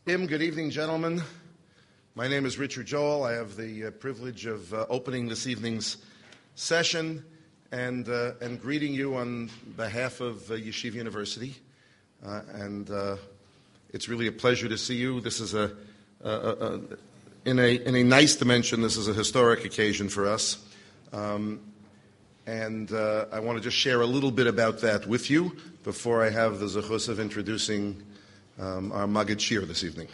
Good evening, gentlemen. My name is Richard Joel. I have the privilege of opening this evening's session and greeting you on behalf of Yeshiva University. It's really a pleasure to see you. This is in a nice dimension. This is a historic occasion for us, and I want to just share a little bit about that with you before I have the zechus of introducing our Maggid Shir this evening.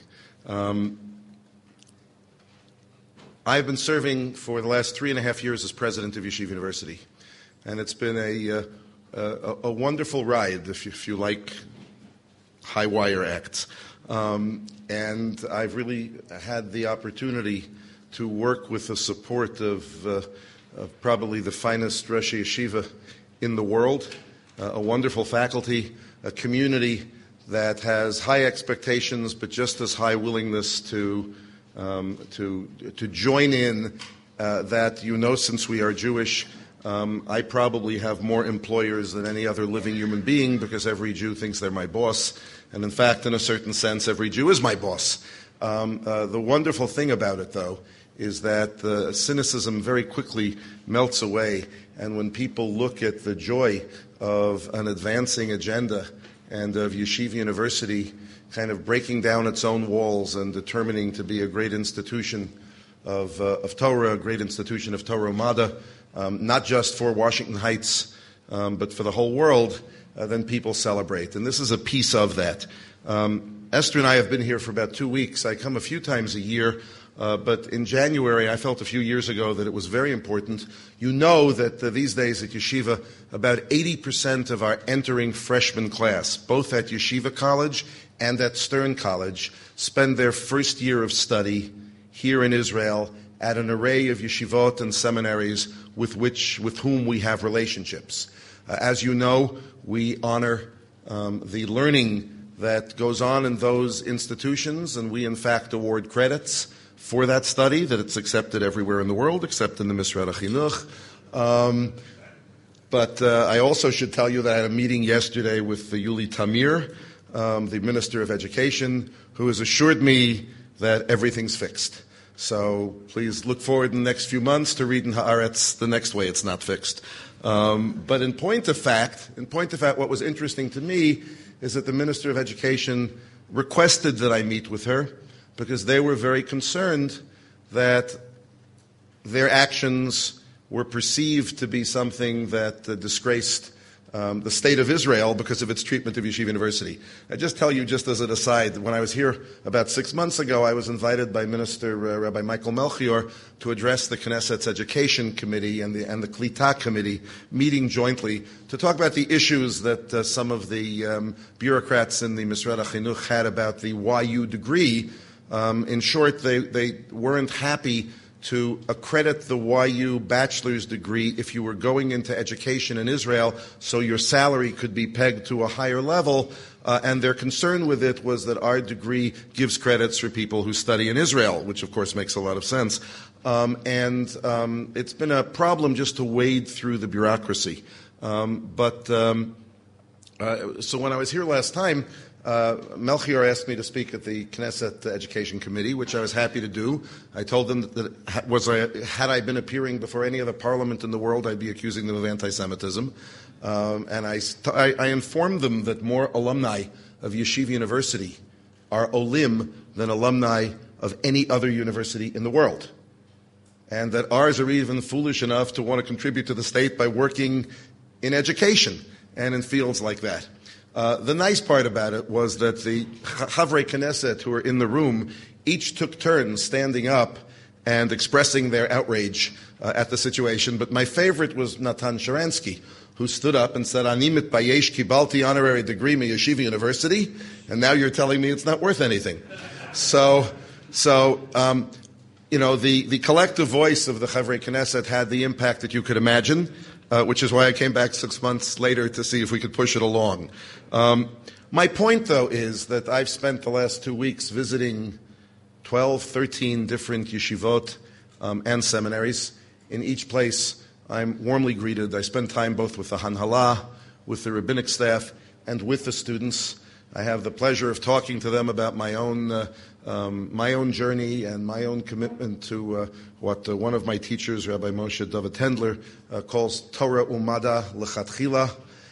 I've been serving for the last 3.5 years as president of Yeshiva University, and it's been a wonderful ride, if you like high wire acts. And I've really had the opportunity to work with the support of probably the finest Rosh Yeshiva in the world, a wonderful faculty, a community that has high expectations, but just as high willingness to join in. That since we are Jewish, I probably have more employers than any other living human being because every Jew thinks they're my boss, and in fact, in a certain sense, every Jew is my boss. The wonderful thing about it, though, is that the cynicism very quickly melts away, and when people look at the joy of an advancing agenda and of Yeshiva University kind of breaking down its own walls and determining to be a great institution of Torah, a great institution of Torah U'Madda, not just for Washington Heights, but for the whole world, then people celebrate. And this is a piece of that. Esther and I have been here for about 2 weeks. I come a few times a year. But in January, I felt a few years ago that it was very important. You know that these days at Yeshiva, about 80% of our entering freshman class, both at Yeshiva College and at Stern College, spend their first year of study here in Israel at an array of yeshivot and seminaries with whom we have relationships. As you know, we honor the learning that goes on in those institutions, and we in fact award credits for that study, that it's accepted everywhere in the world, except in the Misrad HaChinuch. But I also should tell you that I had a meeting yesterday with Yuli Tamir, the Minister of Education, who has assured me that everything's fixed. So please look forward in the next few months to reading Haaretz the next way it's not fixed. But in point of fact, what was interesting to me is that the Minister of Education requested that I meet with her, because they were very concerned that their actions were perceived to be something that disgraced the state of Israel because of its treatment of Yeshiva University. I just tell you, just as an aside, when I was here about 6 months ago, I was invited by Minister Rabbi Michael Melchior to address the Knesset's Education Committee and the Klita Committee, meeting jointly to talk about the issues that some of the bureaucrats in the Misrad HaChinuch had about the YU degree. In short, they weren't happy to accredit the YU bachelor's degree if you were going into education in Israel so your salary could be pegged to a higher level, and their concern with it was that our degree gives credits for people who study in Israel, which of course makes a lot of sense. It's been a problem just to wade through the bureaucracy. So when I was here last time, Melchior asked me to speak at the Knesset Education Committee, which I was happy to do. I told them that had I been appearing before any other parliament in the world, I'd be accusing them of anti-Semitism. And I informed them that more alumni of Yeshiva University are olim than alumni of any other university in the world. And that ours are even foolish enough to want to contribute to the state by working in education and in fields like that. The nice part about it was that the Chavrei Knesset who were in the room each took turns standing up and expressing their outrage at the situation. But my favorite was Natan Sharansky, who stood up and said, "Ani mitbayesh kibalti honorary degree mi Yeshiva University, and now you're telling me it's not worth anything." So the collective voice of the Chavrei Knesset had the impact that you could imagine. Which is why I came back 6 months later to see if we could push it along. My point, though, is that I've spent the last 2 weeks visiting 12, 13 different yeshivot and seminaries. In each place, I'm warmly greeted. I spend time both with the Hanhala, with the rabbinic staff, and with the students. I have the pleasure of talking to them about my own journey and my own commitment to what one of my teachers, Rabbi Moshe David Tendler, calls Torah Umada Lechatchila.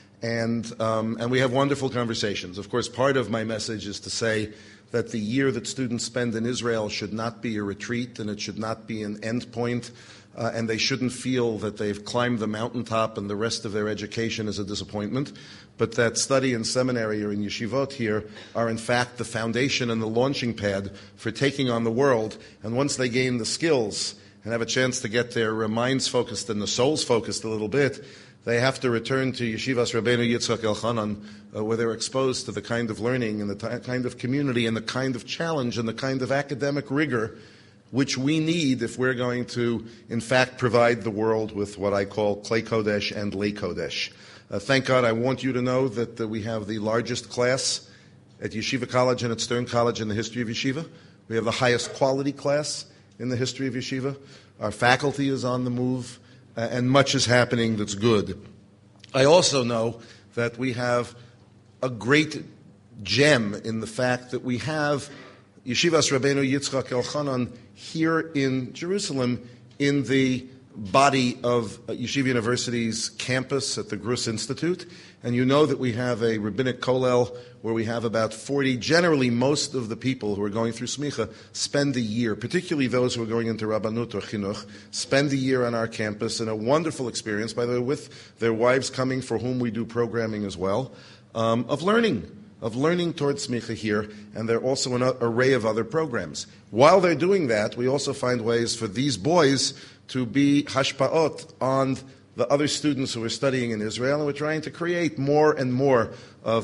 And we have wonderful conversations. Of course, part of my message is to say that the year that students spend in Israel should not be a retreat, and it should not be an end point, and they shouldn't feel that they've climbed the mountaintop and the rest of their education is a disappointment, but that study and seminary or in yeshivot here are in fact the foundation and the launching pad for taking on the world. And once they gain the skills and have a chance to get their minds focused and the souls focused a little bit, they have to return to Yeshivas Rabbeinu Yitzchak Elchanan, where they're exposed to the kind of learning and the kind of community and the kind of challenge and the kind of academic rigor which we need if we're going to, in fact, provide the world with what I call Klei Kodesh and Lei Kodesh. Thank God, I want you to know that we have the largest class at Yeshiva College and at Stern College in the history of Yeshiva. We have the highest quality class in the history of Yeshiva. Our faculty is on the move. And much is happening that's good. I also know that we have a great gem in the fact that we have Yeshivas Rabbeinu Yitzchak Elchanan here in Jerusalem in the body of Yeshiva University's campus at the Grus Institute. And you know that we have a rabbinic kollel where we have about 40, generally most of the people who are going through smicha spend a year, particularly those who are going into rabbanut or chinuch, spend a year on our campus in a wonderful experience, by the way, with their wives coming for whom we do programming as well, of learning towards smicha here, and there are also an array of other programs. While they're doing that, we also find ways for these boys to be hashpa'ot on the other students who are studying in Israel, and we're trying to create more and more of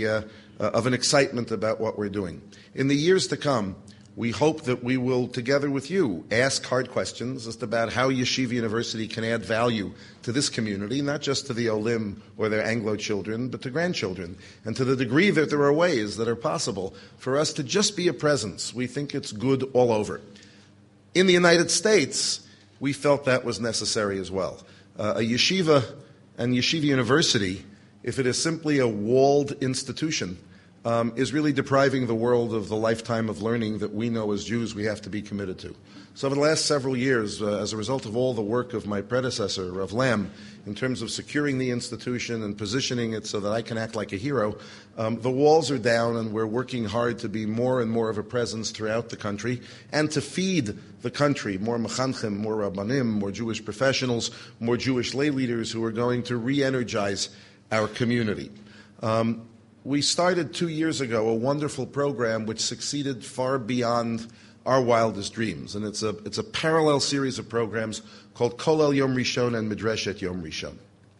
an excitement about what we're doing. In the years to come, we hope that we will, together with you, ask hard questions as to about how Yeshiva University can add value to this community, not just to the Olim or their Anglo children, but to grandchildren, and to the degree that there are ways that are possible for us to just be a presence. We think it's good all over. In the United States, we felt that was necessary as well. A yeshiva and Yeshiva University, if it is simply a walled institution, is really depriving the world of the lifetime of learning that we know as Jews we have to be committed to. So over the last several years, as a result of all the work of my predecessor, Rav Lam, in terms of securing the institution and positioning it so that I can act like a hero, the walls are down and we're working hard to be more and more of a presence throughout the country and to feed the country more mechanchim, more rabbanim, more Jewish professionals, more Jewish lay leaders who are going to re-energize our community. We started 2 years ago a wonderful program which succeeded far beyond our wildest dreams, and it's a parallel series of programs called Kollel Yom Rishon and Midreshet Yom Rishon.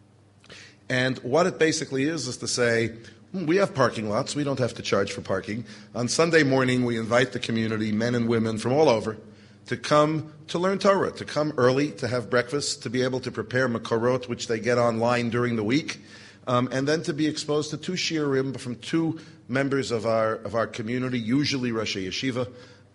And what it basically is to say, we have parking lots, we don't have to charge for parking. On Sunday morning, we invite the community, men and women from all over, to come to learn Torah, to come early, to have breakfast, to be able to prepare makorot, which they get online during the week, and then to be exposed to 2 shiurim from 2 members of our community, usually Rosh Yeshiva.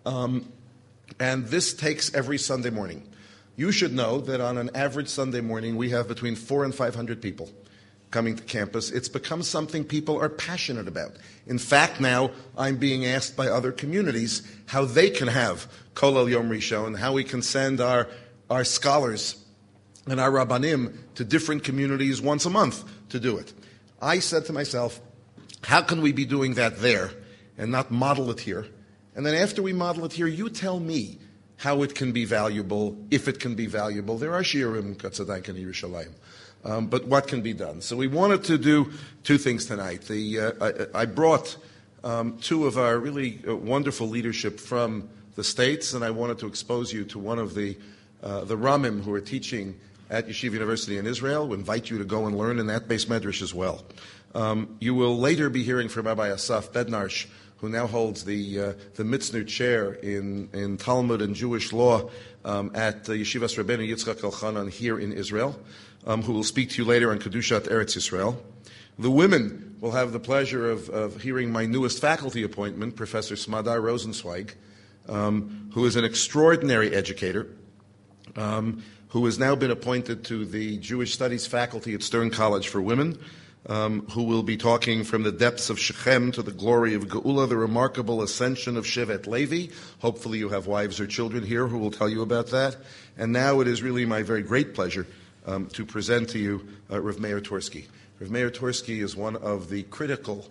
And this takes every Sunday morning. You should know that on an average Sunday morning, we have between 400 and 500 people coming to campus. It's become something people are passionate about. In fact, now I'm being asked by other communities how they can have Kollel Yom Rishon, how we can send our scholars and our rabbanim to different communities once a month to do it. I said to myself, how can we be doing that there and not model it here? And then after we model it here, you tell me how it can be valuable, if it can be valuable. There are shiurim Katzadayk and Yerushalayim. But what can be done? So we wanted to do 2 things tonight. I brought 2 of our really wonderful leadership from the States, and I wanted to expose you to one of the Ramim who are teaching at Yeshiva University in Israel. We invite you to go and learn in that Beis Medrash as well. You will later be hearing from Rabbi Asaf Bednarsh, who now holds the Mitzner chair in Talmud and Jewish law at Yeshivas Rabbeinu Yitzchak Elchanan here in Israel, who will speak to you later on Kedushat Eretz Yisrael. The women will have the pleasure of hearing my newest faculty appointment, Professor Smadar Rosenzweig, who is an extraordinary educator, who has now been appointed to the Jewish Studies faculty at Stern College for Women. who will be talking from the depths of Shechem to the glory of Geula, the remarkable ascension of Shevet Levi. Hopefully you have wives or children here who will tell you about that. And now it is really my very great pleasure to present to you Rav Meir Tursky. Rav Meir Tursky is one of the critical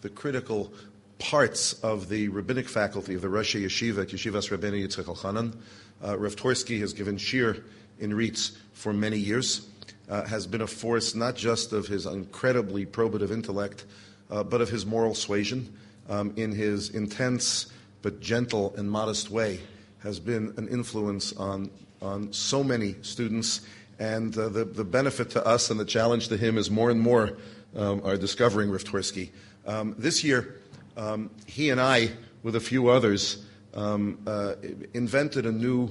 parts of the rabbinic faculty of the Rosh Yeshiva at Yeshivas Rabbeinu Yitzchak Elchanan. Rav Tursky has given shir in RIETS for many years, has been a force not just of his incredibly probative intellect, but of his moral suasion. In his intense but gentle and modest way, has been an influence on so many students, and the benefit to us and the challenge to him is more and more are discovering Rav Tursky. This year, he and I, with a few others, invented a new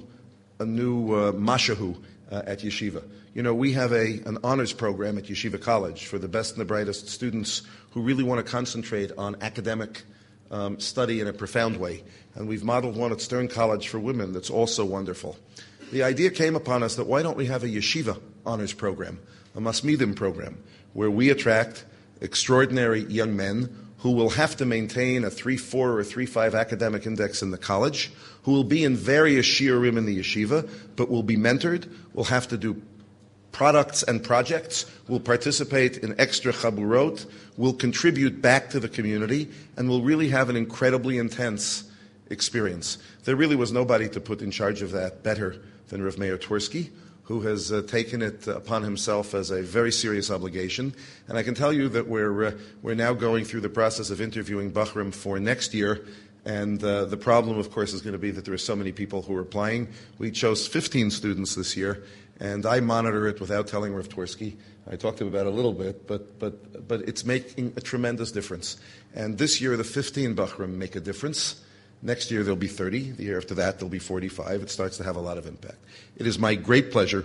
mashahu at Yeshiva. You know, we have an honors program at Yeshiva College for the best and the brightest students who really want to concentrate on academic study in a profound way. And we've modeled one at Stern College for women that's also wonderful. The idea came upon us that why don't we have a Yeshiva honors program, a Masmidim program, where we attract extraordinary young men who will have to maintain a 3.4 or 3.5 academic index in the college, who will be in various shiurim in the yeshiva, but will be mentored, will have to do products and projects, will participate in extra chaburot, will contribute back to the community, and will really have an incredibly intense experience. There really was nobody to put in charge of that better than Rav Meir Tursky, who has taken it upon himself as a very serious obligation. And I can tell you that we're now going through the process of interviewing Bachrim for next year. And the problem, of course, is going to be that there are so many people who are applying. We chose 15 students this year, and I monitor it without telling Rav Tursky. I talked to him about it a little bit, but it's making a tremendous difference. And this year, the 15 Bachrim make a difference. Next year, there'll be 30. The year after that, there'll be 45. It starts to have a lot of impact. It is my great pleasure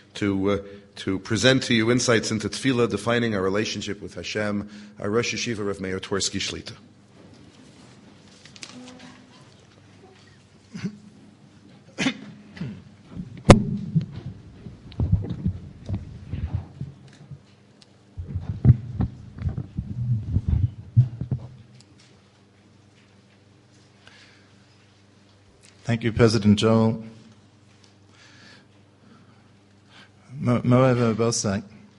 to present to you insights into Tefillah, defining our relationship with Hashem, our Rosh Yeshiva Rav Meir Tursky Shlita. Thank you, President Joel. Moreover, Bosak.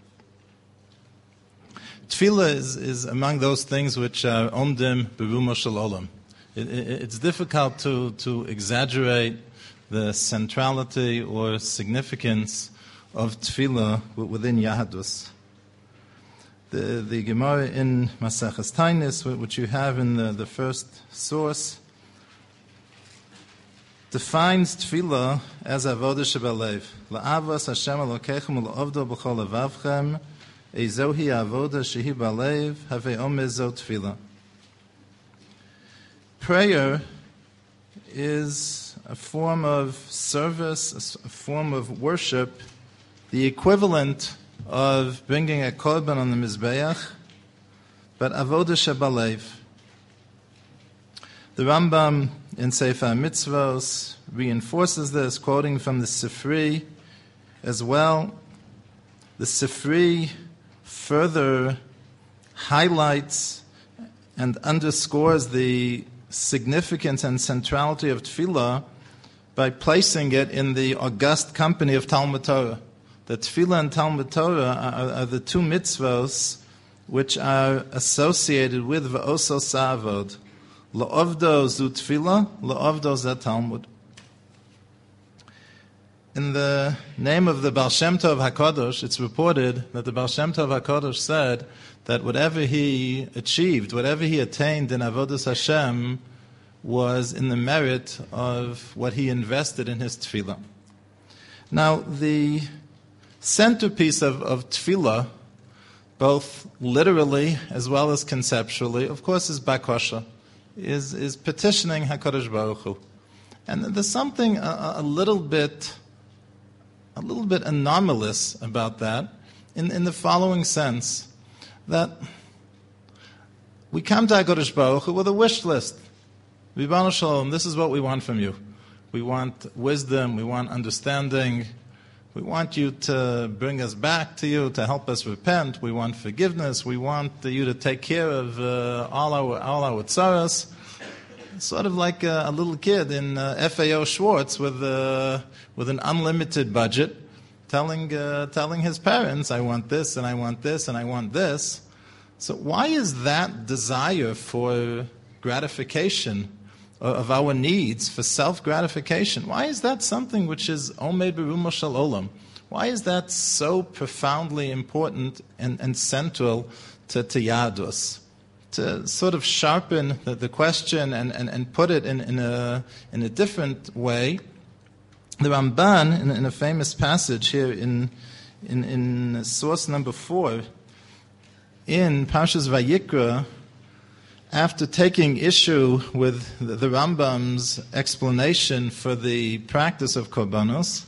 Tefillah is among those things which are omdim berumo shel olam. It's difficult to exaggerate the centrality or significance of tefillah within Yahadus. The Gemara in Maseches Tainis, which you have in the first source, defines tefillah as avodah shebalev. La'avas Hashem Elokechem u'la'ovdo b'chol levavchem, ezohi avodah shehi balev, havei omez zo tefillah. Prayer is a form of service, a form of worship, the equivalent of bringing a korban on the Mizbeach, but avodah shebalev. The Rambam in Sefer Mitzvos reinforces this, quoting from the Sifri as well. The Sifri further highlights and underscores the significance and centrality of Tefillah by placing it in the august company of Talmud Torah. The Tefillah and Talmud Torah are the two mitzvos which are associated with V'oso Sa'avod. La'ovdo zu tefillah, la'ovdo za Talmud. In the name of the Baal Shem Tov HaKadosh, it's reported that the Baal Shem Tov HaKadosh said that whatever he achieved, whatever he attained in Avodas Hashem was in the merit of what he invested in his tefillah. Now, the centerpiece of tefillah, both literally as well as conceptually, of course, is bakosha. Is petitioning HaKadosh Baruch Hu. And there's something a little bit anomalous about that in the following sense, that we come to HaKadosh Baruch Hu with a wish list. Ribbono Shel Olam, this is what we want from you. We want wisdom, we want understanding, We want you to bring us back to you, to help us repent. We want forgiveness. We want you to take care of all our tzaras. Sort of like a little kid in FAO Schwartz with an unlimited budget, telling his parents, I want this, and I want this, and I want this. So why is that desire for gratification of our needs, for self-gratification, why is that something which is omed berumo shel olam? Why is that so profoundly important and central to Yadus? To sort of sharpen the question and put it in a different way, the Ramban, in a famous passage here in source number 4, in Parshas Vayikra, after taking issue with the Rambam's explanation for the practice of korbanos,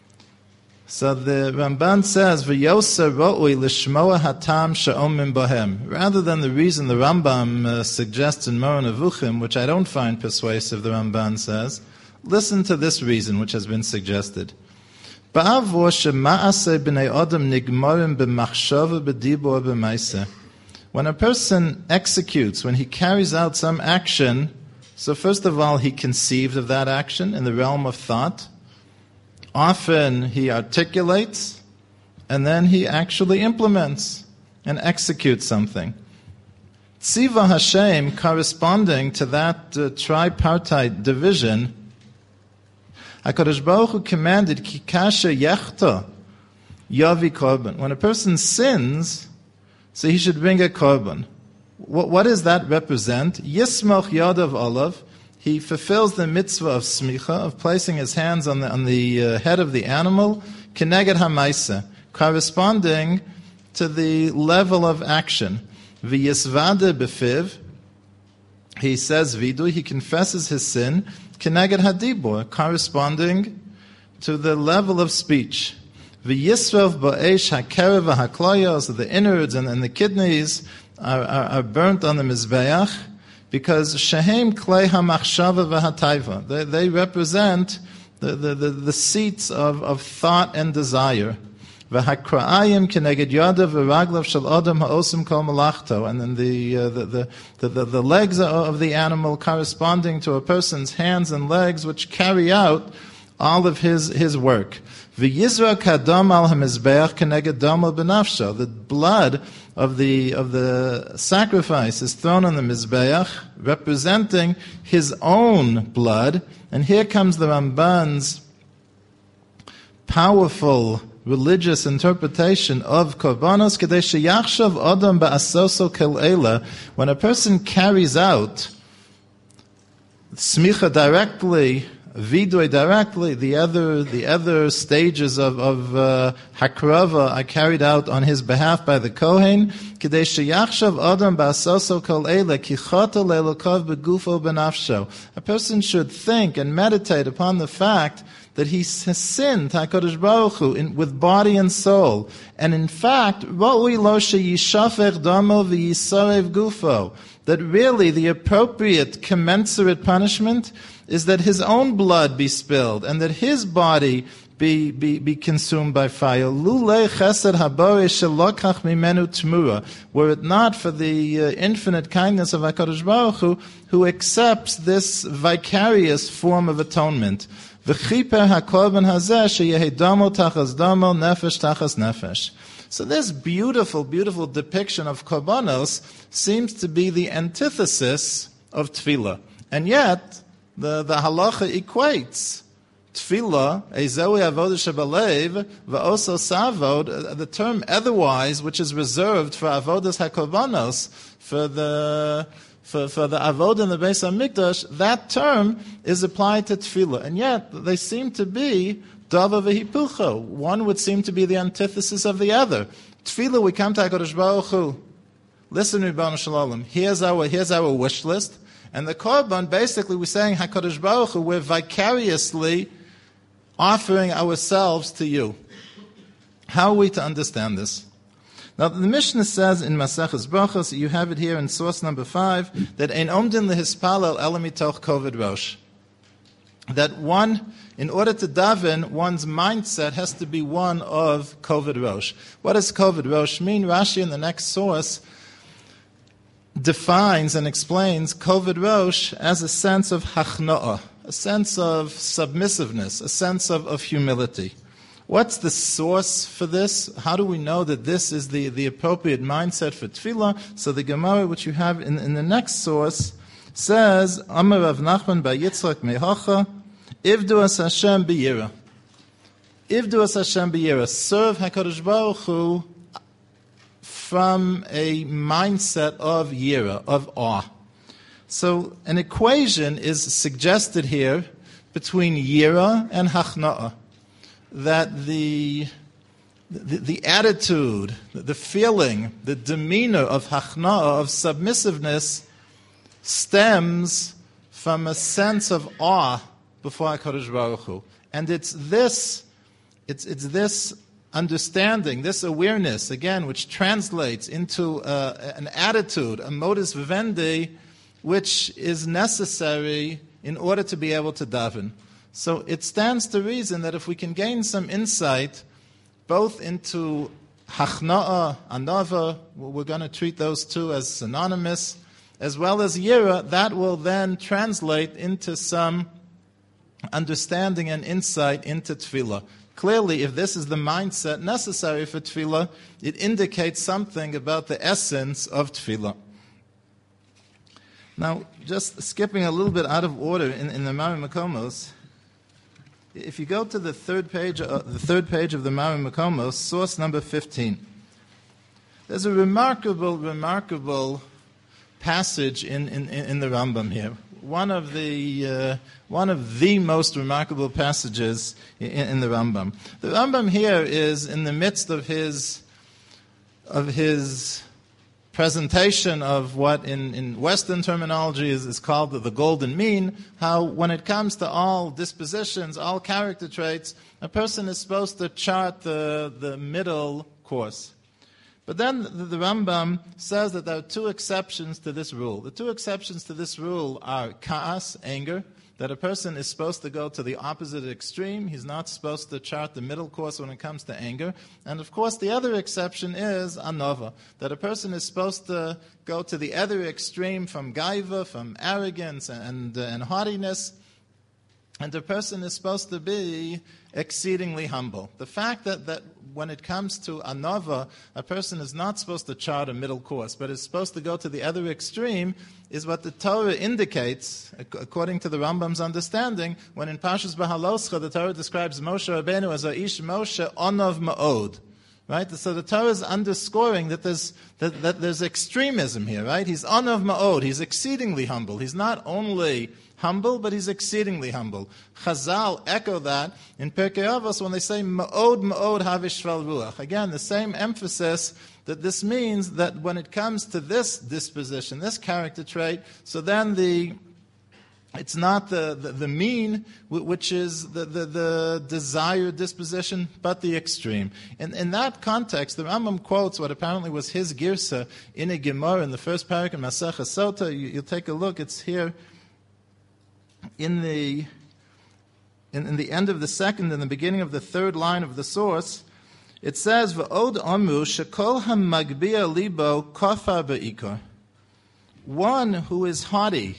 so the Ramban says, "V'yoser ro'ui l'shmoa hatam she'omim bohem." Rather than the reason the Rambam suggests in Moreh Nevuchim, which I don't find persuasive, the Ramban says, listen to this reason which has been suggested. Ba'avor shema'aseh b'nei odom nigmorim b'machshava b'dibor b'maiseh. When a person executes, when he carries out some action, so first of all, he conceived of that action in the realm of thought. Often he articulates, and then he actually implements and executes something. Tziva Hashem, corresponding to that tripartite division, HaKadosh Baruch Hu commanded, Ki kasher yechta yavi korban. When a person sins, so he should bring a korban. What does that represent? Yismoch yadav olav. He fulfills the mitzvah of smicha, of placing his hands on the head of the animal, keneged hamaisa, corresponding to the level of action. V'yisvade befiv, he says vidu, he confesses his sin, keneged hadibor, corresponding to the level of speech. V'yisrav ba'esh hakerev ha'kloyos, the innards and the kidneys are burnt on the mizbeach, because shehem klei hamachshava v'hataiva, they represent the seats of thought and desire. V'hakra'ayim keneged yadav v'raglav shel adam ha'osim kol malachto, and then the legs of the animal corresponding to a person's hands and legs, which carry out all of his work. V'yizra kadam al hamizbeach keneged dam al benafsho, the blood of the sacrifice is thrown on the mizbeach, representing his own blood. And here comes the Ramban's powerful religious interpretation of korbanos, kedei sheyachshav adam ba'asoso kel eila. When a person carries out smicha directly, vidui directly, the other stages of hakrava are carried out on his behalf by the Kohen. Kedei sheyachshav adam ba'asoso kol eila ki chata le'elokav begufo benafsho. A person should think and meditate upon the fact that he has sinned HaKadosh Baruch Hu with body and soul, and in fact, ra'ui lo sheyishafech damo v'yisarev gufo, that really the appropriate commensurate punishment is that his own blood be spilled and that his body be consumed by fire. Lulei chesed habore shelokach mimenu tmura. Were it not for the infinite kindness of HaKadosh Baruch who accepts this vicarious form of atonement. V'chiper hakorban hazeh sheyehi damo tachas damo, nefesh tachas nefesh. So this beautiful, beautiful depiction of korbanos seems to be the antithesis of tefillah. And yet, the halacha equates tefillah, ezewi avodah shebalev, va'oso savod, the term otherwise, which is reserved for avodas hakorbanos, for the avodah in the Beis HaMikdash, that term is applied to tefillah. And yet, they seem to be dava v'hipucho. One would seem to be the antithesis of the other. Tefillah, we come to HaKadosh Baruch Hu. Listen, Ribbon Shalom, here's our wish list. And the korban, basically, we're saying, HaKadosh Baruch Hu, we're vicariously offering ourselves to you. How are we to understand this? Now, the Mishnah says in Maseches Brachos, you have it here in source number 5, that ein omdin lehispalel ela mitoch koved rosh. that in order to daven, one's mindset has to be one of Koved Rosh. What does Koved Rosh mean? Rashi in the next source defines and explains Koved Rosh as a sense of hachna'ah, a sense of submissiveness, a sense of humility. What's the source for this? How do we know that this is the appropriate mindset for tefillah? So the Gemara, which you have in the next source, says, Amar Rav Nachman bar Yitzchak mehacha, Ivdu as Hashem b'yira. Ivdu as Hashem b'yira. Serve HaKadosh Baruch Hu from a mindset of yira, of awe. So an equation is suggested here between yira and hachna'ah, that the attitude, the feeling, the demeanor of hachna'ah, of submissiveness, stems from a sense of awe before HaKadosh Baruch Hu. And it's this understanding, this awareness, again, which translates into an attitude, a modus vivendi, which is necessary in order to be able to daven. So it stands to reason that if we can gain some insight both into hachna'ah, anava, we're going to treat those two as synonymous, as well as yira, that will then translate into some understanding and insight into tefillah. Clearly, if this is the mindset necessary for tefillah, it indicates something about the essence of tefillah. Now, just skipping a little bit out of order in the Mari Makomos, if you go to the third page of the Mari Makomos, source number 15, there's a remarkable passage in the Rambam here. One of the most remarkable passages in the Rambam. The Rambam here is in the midst of his presentation of what in Western terminology is called the golden mean, how when it comes to all dispositions, all character traits, a person is supposed to chart the middle course. But then the Rambam says that there are two exceptions to this rule. The two exceptions to this rule are ka'as, anger, that a person is supposed to go to the opposite extreme. He's not supposed to chart the middle course when it comes to anger. And of course, the other exception is anova, that a person is supposed to go to the other extreme from gaiva, from arrogance and haughtiness. And the person is supposed to be exceedingly humble. The fact that when it comes to anova, a person is not supposed to chart a middle course, but is supposed to go to the other extreme, is what the Torah indicates, according to the Rambam's understanding, when in Parshas Bahaloscha, the Torah describes Moshe Rabbeinu as Aish Moshe Onov Ma'od. Right? So the Torah is underscoring that there's extremism here, right? He's Onov Ma'od, he's exceedingly humble. He's not only humble, but he's exceedingly humble. Chazal echo that in Pirkei Avos when they say Ma'od Ma'od Havish Shvel Ruach. Again, the same emphasis that this means that when it comes to this disposition, this character trait, so then it's not the mean, which is the desired disposition, but the extreme. And in that context, the Rambam quotes what apparently was his girsa in a Gemara in the first parak in Masechah Sota. You'll take a look. It's here in the end of the second and the beginning of the third line of the source. It says, "V'od amru shekol hamagbia libo kafar be'ikar." One who is haughty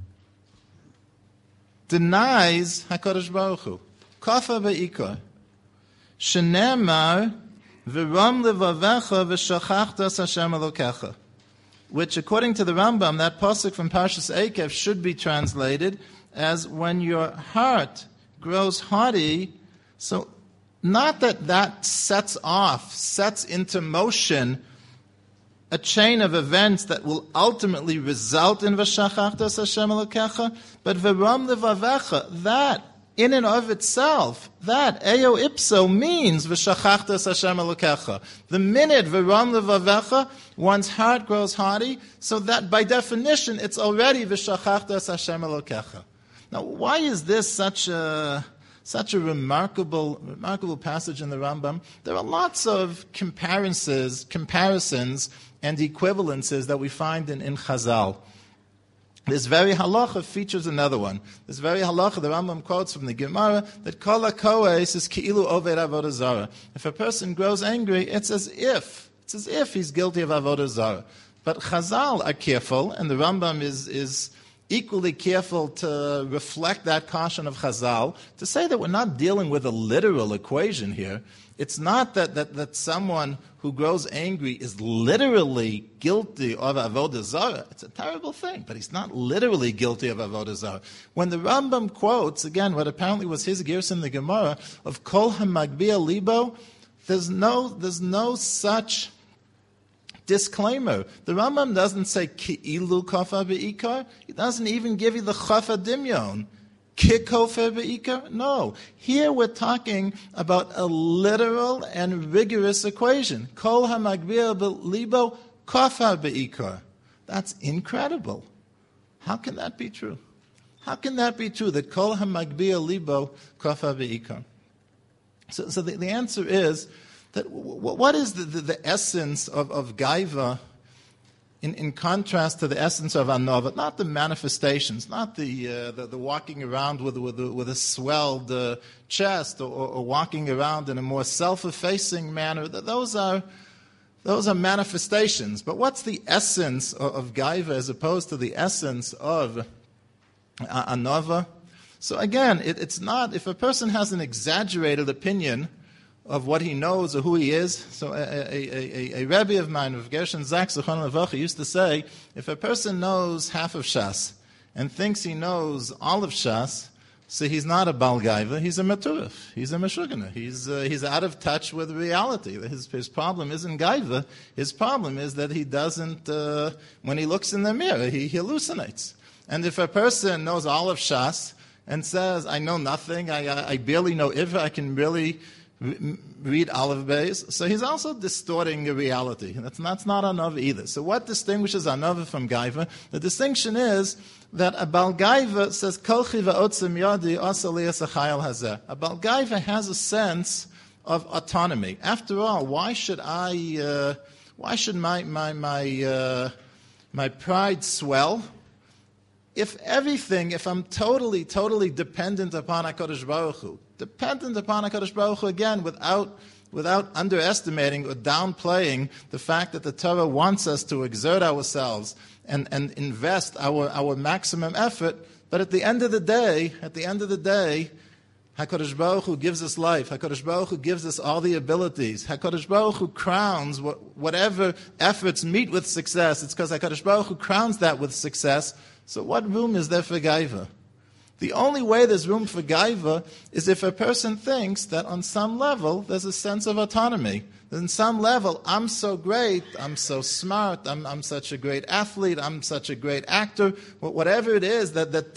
denies HaKadosh Baruch Hu. Kafar be'ikar. Shenemar v'ram levavecha v'shachachtas Hashem Elokecha. Which, according to the Rambam, that pasuk from Parshas Eikev should be translated as when your heart grows haughty. So, not that sets into motion a chain of events that will ultimately result in V'shachachtas Hashem Elokecha, but V'ram Levavecha, that in and of itself, that eo ipso means V'shachachtas Hashem Elokecha. The minute V'ram Levavecha, one's heart grows haughty, so that by definition it's already V'shachachtas Hashem Elokecha. Now, why is this such a remarkable passage in the Rambam? There are lots of comparisons, and equivalences that we find in Chazal. This very halacha features another one. This very halacha, the Rambam quotes from the Gemara, that kol hakoes is ki'ilu oved avodah zara. If a person grows angry, it's as if he's guilty of avodah zara. But Chazal are careful, and the Rambam is equally careful to reflect that caution of Chazal, to say that we're not dealing with a literal equation here. It's not that someone who grows angry is literally guilty of avodah zarah. It's a terrible thing, but he's not literally guilty of avodah zarah. When the Rambam quotes, again, what apparently was his gerus in the Gemara, of kol hamagbiya libo, there's no such disclaimer. The Rambam doesn't say ki'ilu kofa be'ikar. He doesn't even give you the chafa dimyon. Kikofer be'ikar? No. Here we're talking about a literal and rigorous equation. Kol hamagbiya libo kofa be'ikar. That's incredible. How can that be true? How can that be true, that kol hamagbiya libo kofa be'ikar? So the answer is that what is the essence of gaiva in contrast to the essence of anova? Not the manifestations, not the walking around with a swelled chest, or walking around in a more self-effacing manner. Those are manifestations. But what's the essence of gaiva as opposed to the essence of anova? So again, it's not, if a person has an exaggerated opinion of what he knows or who he is. So a Rebbe of mine, of Gershon Zach, Zechon Levacha, used to say, if a person knows half of Shas and thinks he knows all of Shas, so he's not a Bal Gaiva, he's a Maturif, he's a Meshugana, he's out of touch with reality. His problem isn't Gaiva, his problem is that he doesn't, when he looks in the mirror, he hallucinates. And if a person knows all of Shas and says, I know nothing, I barely know Ivra, I can really read Aleph Beis, so he's also distorting the reality. That's not Anova either. So what distinguishes Anova from Gaiva? The distinction is that a Bal Gaiva says, Kol chiva otzim yadi asa liyas achayal hazeh. A Bal Gaiva has a sense of autonomy. After all, why should my pride swell? If I'm totally dependent upon HaKadosh Baruch Hu, again, without underestimating or downplaying the fact that the Torah wants us to exert ourselves and invest our maximum effort, but at the end of the day, HaKadosh Baruch Hu gives us life. HaKadosh Baruch Hu gives us all the abilities. HaKadosh Baruch Hu crowns whatever efforts meet with success. It's because HaKadosh Baruch Hu crowns that with success. So what room is there for gaiva? The only way there's room for gaiva is if a person thinks that on some level there's a sense of autonomy. That on some level, I'm so great, I'm so smart, I'm such a great athlete, I'm such a great actor, whatever it is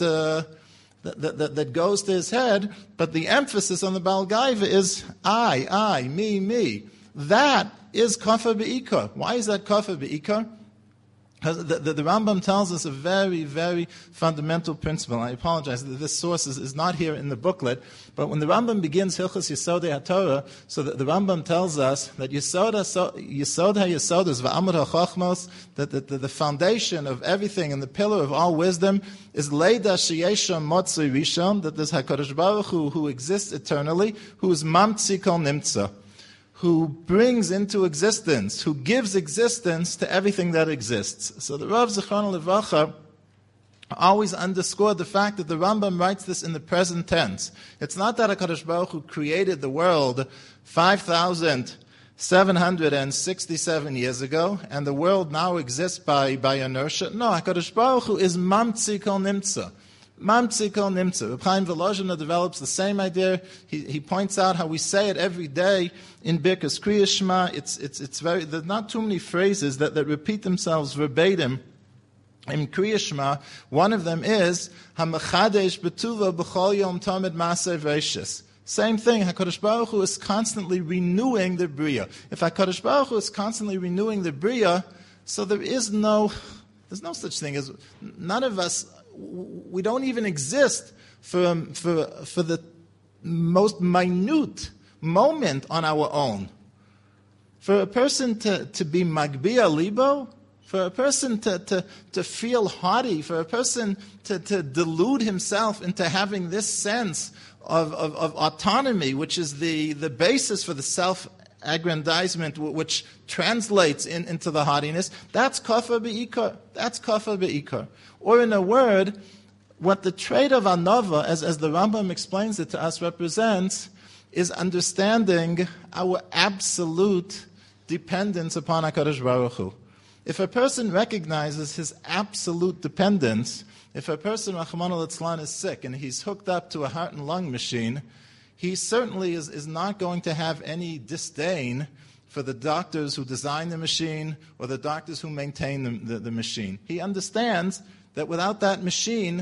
that goes to his head, but the emphasis on the Bal Gaiva is I, me. That is kafir be'ikar. Why is that kafir be'ikar? Because the Rambam tells us a very, very fundamental principle. I apologize that this source is not here in the booklet, but when the Rambam begins Hilchos Yesodei HaTorah, so the Rambam tells us that Yesod HaYesod is V'amud HaChochmos, that the foundation of everything and the pillar of all wisdom is Leida Sheyesha Motzei Rishon, that there's HaKadosh Baruch Hu who exists eternally, who is Mamtzi Kol Nimtza, who brings into existence, who gives existence to everything that exists. So the Rav Zechron Levacha always underscored the fact that the Rambam writes this in the present tense. It's not that HaKadosh Baruch Hu created the world 5,767 years ago, and the world now exists by inertia. No, HaKadosh Baruch Hu is Mamtzi Kol Nimtza. Mamtzi Kol Nimtza. Reb Chaim Volozhiner develops the same idea. He points out how we say it every day in Birkas Kriya Shema. It's very, there's not too many phrases that repeat themselves verbatim in Kriya Shema. One of them is Hamachadesh Betuva B'chol Yom Tamid Maaseh V'Reishis. Same thing. HaKadosh Baruch Hu is constantly renewing the Bria. If HaKadosh Baruch Hu is constantly renewing the Bria, so there's no such thing as, none of us, we don't even exist for the most minute moment on our own. For a person to be magbiya libo, For a person to feel haughty, for a person to delude himself into having this sense of autonomy, which is the basis for the self-aggrandizement, which translates into the haughtiness, that's kafar be'ikar. That's kafar be'ikar. Or in a word, what the trait of anava, as the Rambam explains it to us, represents is understanding our absolute dependence upon HaKadosh Baruch Hu. If a person recognizes his absolute dependence, if a person, Rahman al-Itzlan, is sick and he's hooked up to a heart and lung machine, he certainly is not going to have any disdain for the doctors who design the machine or the doctors who maintain the machine. He understands that without that machine,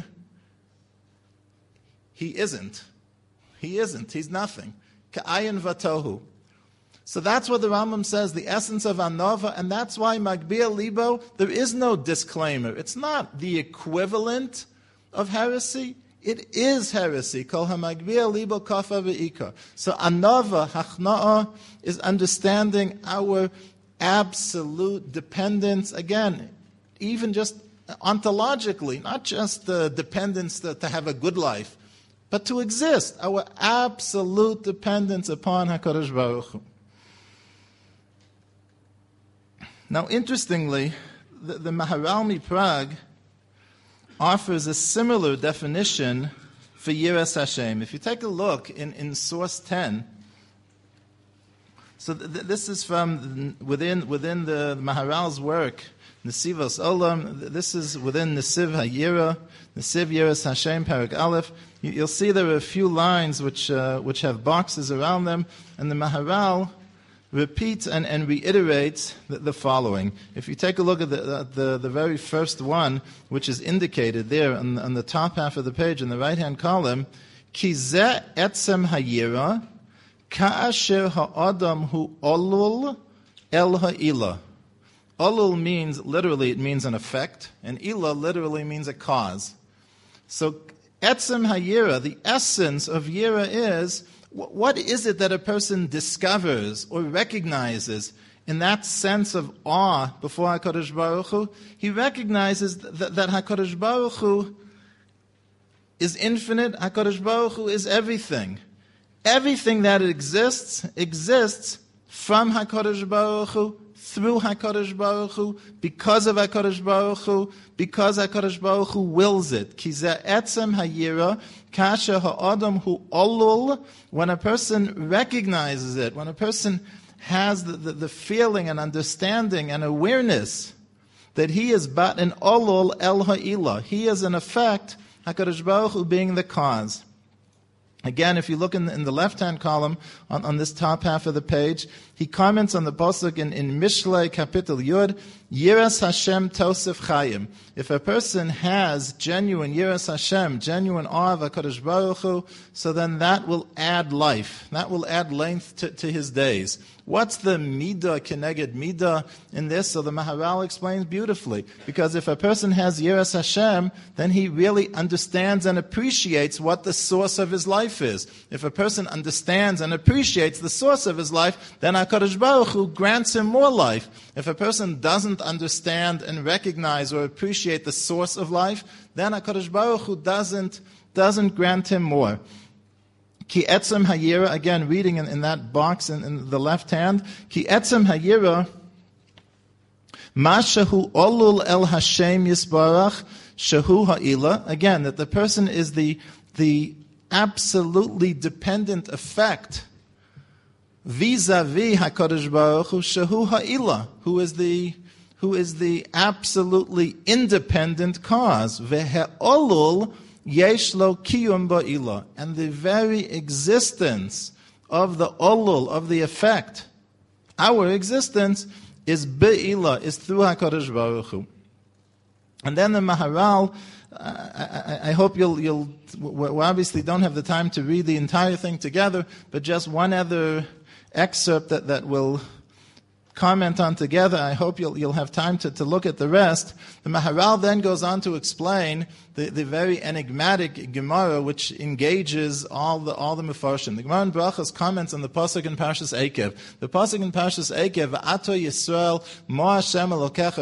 he isn't. He's nothing. Ka'ayin vatohu. So that's what the Rambam says, the essence of anova, and that's why Magbia Libo, there is no disclaimer. It's not the equivalent of heresy. It is heresy. Kol ha-Magbia Libo kafa ve'ikar. So anova, hachna'ah, is understanding our absolute dependence, again, even just ontologically, not just the dependence to have a good life, but to exist, our absolute dependence upon HaKadosh Baruch Hu. Now, interestingly, the Maharal Prague offers a similar definition for Yiras Hashem. If you take a look in source 10, so this is from within the Maharal's work, Nesivos Olam. This is within Nesiv HaYira, Nesiv Yiras Hashem, Parak Aleph. You'll see there are a few lines which have boxes around them, and the Maharal repeats and reiterates the following. If you take a look at the very first one, which is indicated there on the top half of the page in the right-hand column, Ki zeh etzem hayira ka'asher ha'adam hu olul el ha'ila. Olul means, literally, it means an effect, and ila literally means a cause. So etzem hayira, the essence of yira is, what is it that a person discovers or recognizes in that sense of awe before HaKadosh Baruch Hu? He recognizes that HaKadosh Baruch Hu is infinite, HaKadosh Baruch Hu is everything. Everything that exists from HaKadosh Baruch Hu, through HaKadosh Baruch Hu, because of HaKadosh Baruch Hu, because HaKadosh Baruch Hu wills it. Ki zeh etzem hayira kasher ha'adam hu olul. When a person recognizes it, when a person has the feeling and understanding and awareness that he is but an olul el ha'ila. He is in effect HaKadosh Baruch Hu being the cause. Again, if you look in the left-hand column on this top half of the page, he comments on the pasuk in Mishlei Kapitel Yud, Yiras Hashem Tosef Chayim. If a person has genuine Yiras Hashem, genuine awe of HaKadosh Baruch Hu, so then that will add life. That will add length to his days. What's the midah keneged midah in this? So the Maharal explains beautifully. Because if a person has Yiras Hashem, then he really understands and appreciates what the source of his life is. If a person understands and appreciates the source of his life, then HaKadosh Baruch Hu grants him more life. If a person doesn't understand and recognize or appreciate the source of life, then HaKadosh Baruch Hu doesn't grant him more. Ki etzem hayira, again reading in that box in the left hand, Ki etzem hayira, mashahu olul el Hashem yisbarach, shahu ha'ila. Again, that the person is the absolutely dependent effect vis-a-vis HaKadosh Baruch Hu, shahu ha'ila, who is the absolutely independent cause. Ve'olul yesh lo kiyum ba'ila. And the very existence of the olul, of the effect, our existence, is be'ila, is through HaKadosh Baruch Hu. And then the Maharal, I hope we obviously don't have the time to read the entire thing together, but just one other excerpt that will comment on together. I hope you'll have time to look at the rest. The Maharal then goes on to explain the very enigmatic Gemara which engages all the Mefarshim. The Gemara in Brachos comments on the pasuk in Parshas Eikev. The pasuk in Parshas Eikev, V'ato Yisrael mo Hashem Elokecha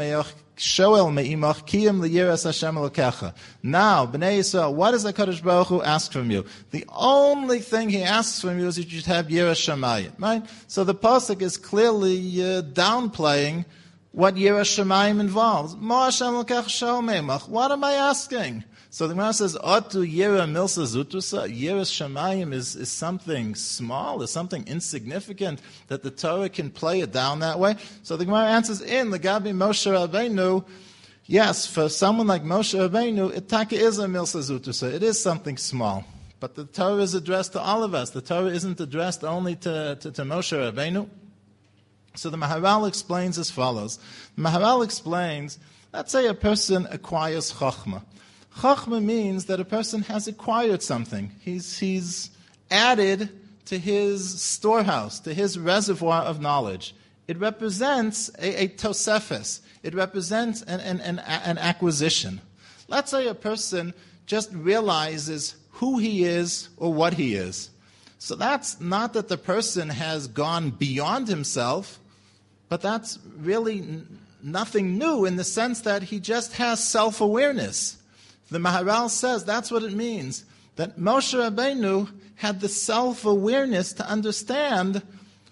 Shoel me'imach kiyim liyiras Hashem Elokecha. Now, Bnei Yisrael, what does HaKadosh Baruch Hu ask from you? The only thing He asks from you is that you should have Yiras Shamayim, right? So the pasuk is clearly downplaying what Yiras Shamayim involves. Mo Hashem Elokecha Shoel me'imach. What am I asking? So the Gemara says, Otu Yira Milsa Zutusa, Yiras Shamayim is something small, is something insignificant, that the Torah can play it down that way. So the Gemara answers, in Legabi Moshe Rabbeinu, yes, for someone like Moshe Rabbeinu, Itaka is a Milsa Zutusa, it is something small. But the Torah is addressed to all of us. The Torah isn't addressed only to Moshe Rabbeinu. So the Maharal explains as follows. The Maharal explains, let's say a person acquires Chochmah. Chachma means that a person has acquired something. He's added to his storehouse, to his reservoir of knowledge. It represents a tosefes. It represents an acquisition. Let's say a person just realizes who he is or what he is. So that's not that the person has gone beyond himself, but that's really nothing new in the sense that he just has self-awareness. The Maharal says that's what it means, that Moshe Rabbeinu had the self-awareness to understand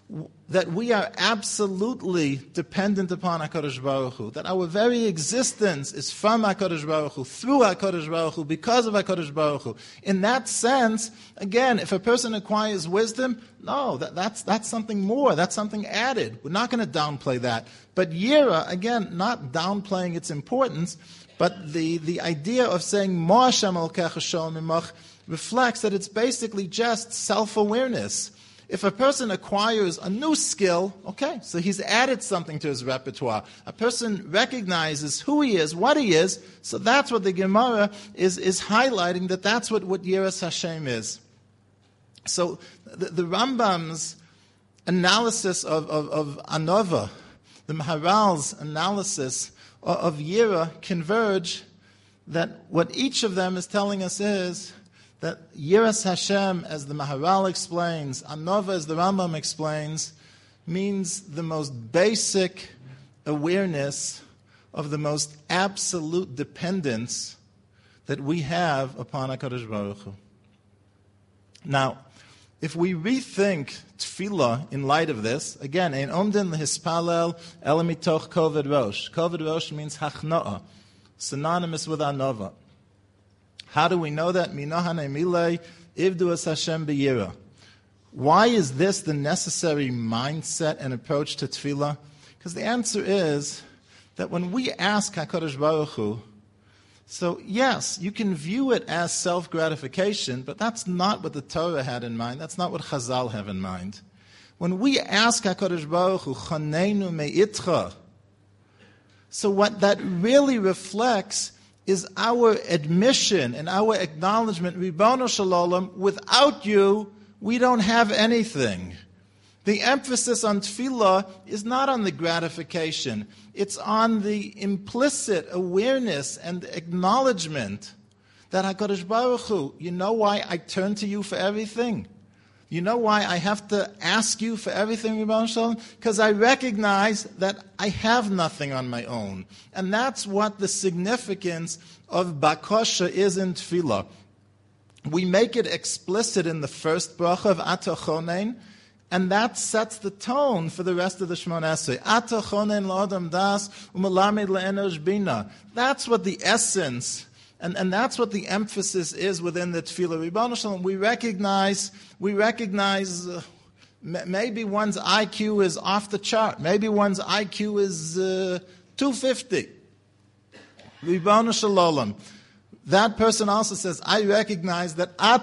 that we are absolutely dependent upon HaKadosh Baruch Hu, that our very existence is from HaKadosh Baruch Hu, through HaKadosh Baruch Hu, because of HaKadosh Baruch Hu. In that sense, again, if a person acquires wisdom, no, that's something more, that's something added. We're not going to downplay that. But Yira, again, not downplaying its importance, but the idea of saying Mo Hashem Elokecha Shoel me'imach reflects that it's basically just self-awareness. If a person acquires a new skill, okay, so he's added something to his repertoire. A person recognizes who he is, what he is, so that's what the Gemara is highlighting, that's what Yiras Hashem is. So the Rambam's analysis of Anova, the Maharal's analysis of Yira converge, that what each of them is telling us is that Yiras Hashem, as the Maharal explains, Anova, as the Rambam explains, means the most basic awareness of the most absolute dependence that we have upon HaKadosh Baruch Hu. Now, if we rethink tefillah in light of this, again, ein omden lehispalel ela mitoch koved rosh. Koved rosh means hachnoah, synonymous with anova. How do we know that? Minohan emilei ivdu es Hashem b'yira. Why is this the necessary mindset and approach to tefillah? Because the answer is that when we ask HaKadosh Baruch Hu, so yes, you can view it as self-gratification, but that's not what the Torah had in mind. That's not what Chazal have in mind. When we ask HaKadosh Baruch Hu, Chaneinu me'itcha, so what that really reflects is our admission and our acknowledgement, Ribono Shel Olam, without you, we don't have anything. The emphasis on tefillah is not on the gratification. It's on the implicit awareness and acknowledgement that HaKadosh Baruch Hu, you know why I turn to you for everything? You know why I have to ask you for everything, Ribono Shel Olam? Because I recognize that I have nothing on my own. And that's what the significance of bakosha is in tefillah. We make it explicit in the first bracha of Ata Chonein, and that sets the tone for the rest of the Shemona Esrei. Ata chonen la'adam das u'melamed le'enosh bina. That's what the essence, and that's what the emphasis is within the Tefillah. Ribono Shel Olam, we recognize maybe one's IQ is off the chart. Maybe one's IQ is 250. Ribono Shel Olam. That person also says, I recognize that I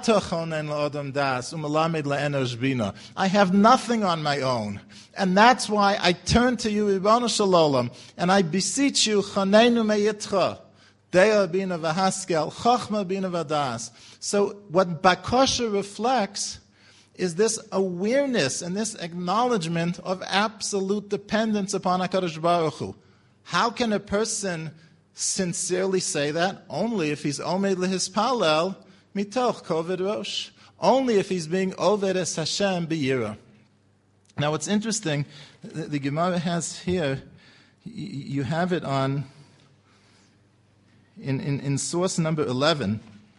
have nothing on my own. And that's why I turn to you, Ribono Shel Olam, and I beseech you, Chaneinu me'itcha, De'ah bina v'haskel, Chachma bina v'das. So what Bakosha reflects is this awareness and this acknowledgement of absolute dependence upon HaKadosh Baruch Hu. How can a person sincerely say that? Only if he's omed lehispalel mitoch koved rosh. Only if he's being oved es Hashem b'yira. Now what's interesting, the Gemara has here, you have it on, in source number 11,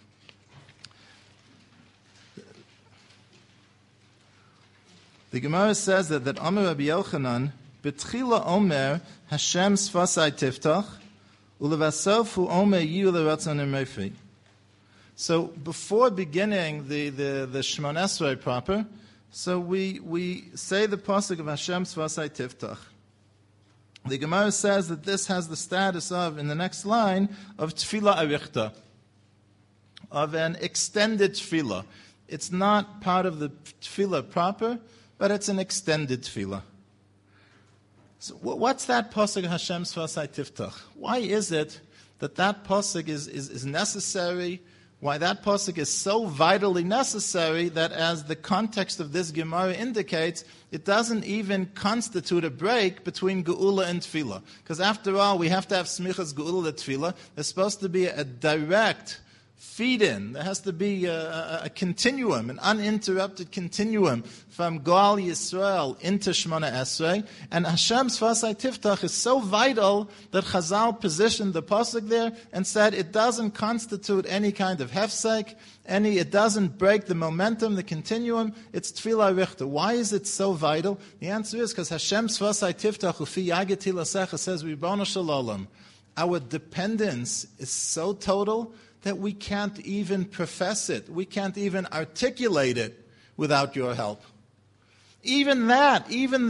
the Gemara says that Omer Rabbi Yochanan, B'tchila Omer, Hashem Sfasai Tiftach, Ulevasof Hu Omer Yu L'Ratzon Emefi. So before beginning the Shemon Esrei proper, so we say the pasuk of Hashem Sfasai Tiftach. The Gemara says that this has the status of, in the next line, of Tefillah Arichta, of an extended Tefillah. It's not part of the Tefillah proper, but it's an extended tefillah. So what's that pasuk Hashem Sfasai Tiftach? Why is it that pasuk is necessary? Why that pasuk is so vitally necessary that, as the context of this Gemara indicates, it doesn't even constitute a break between Geula and Tefillah. Because after all, we have to have Smichas Geula Tefillah. There's supposed to be a direct feed-in. There has to be a continuum, an uninterrupted continuum from Goal Yisrael into Shemona Esrei. And Hashem Sfasai Tiftach is so vital that Chazal positioned the pasuk there and said it doesn't constitute any kind of hefsek, it doesn't break the momentum, the continuum. It's Tefillah Richter. Why is it so vital? The answer is because Hashem Sfasai Tiftach Ufi Yageti Lasecha says, Ribono Shel Olam, our dependence is so total that we can't even profess it. We can't even articulate it without your help. Even that, even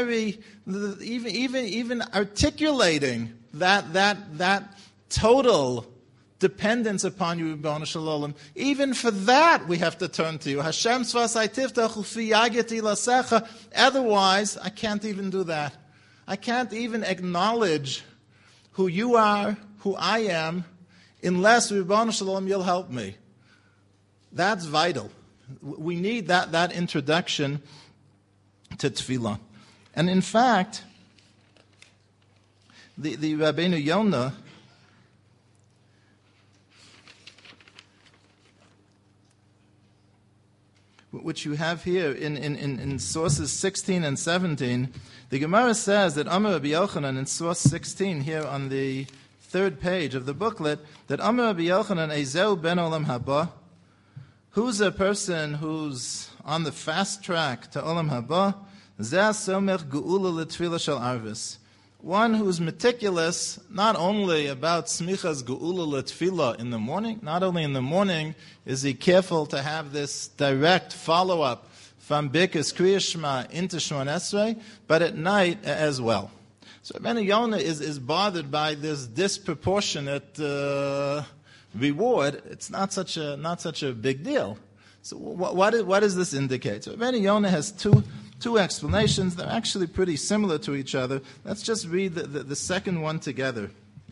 articulating that total dependence upon you, Ribono Shel Olam, even for that we have to turn to you. Hashem Sfasai Tiftach Ufi Yageti Lasecha. Otherwise, I can't even do that. I can't even acknowledge who you are, who I am, unless, Ribono Shel Olam, you'll help me. That's vital. We need that introduction to Tefillah. And in fact, the Rabbeinu Yonah, which you have here in sources 16 and 17, the Gemara says that Amar Rabbi Yochanan in source 16 here on the third page of the booklet, that Amar Rabbi Yochanan Ezeu ben Olam Haba, who's a person who's on the fast track to Olam Haba, Zeh Somech Geula L'Tefillah Shel Arvis. One who's meticulous not only about Smichas Geula L'Tefillah in the morning, not only in the morning is he careful to have this direct follow-up from Birkas Kriyas Shema into Shemon Esrei, but at night as well. So Rabbeinu Yonah is bothered by this disproportionate reward. It's not such a big deal. So what does this indicate? So Rabbeinu Yonah has two explanations. They're actually pretty similar to each other. Let's just read the second one together.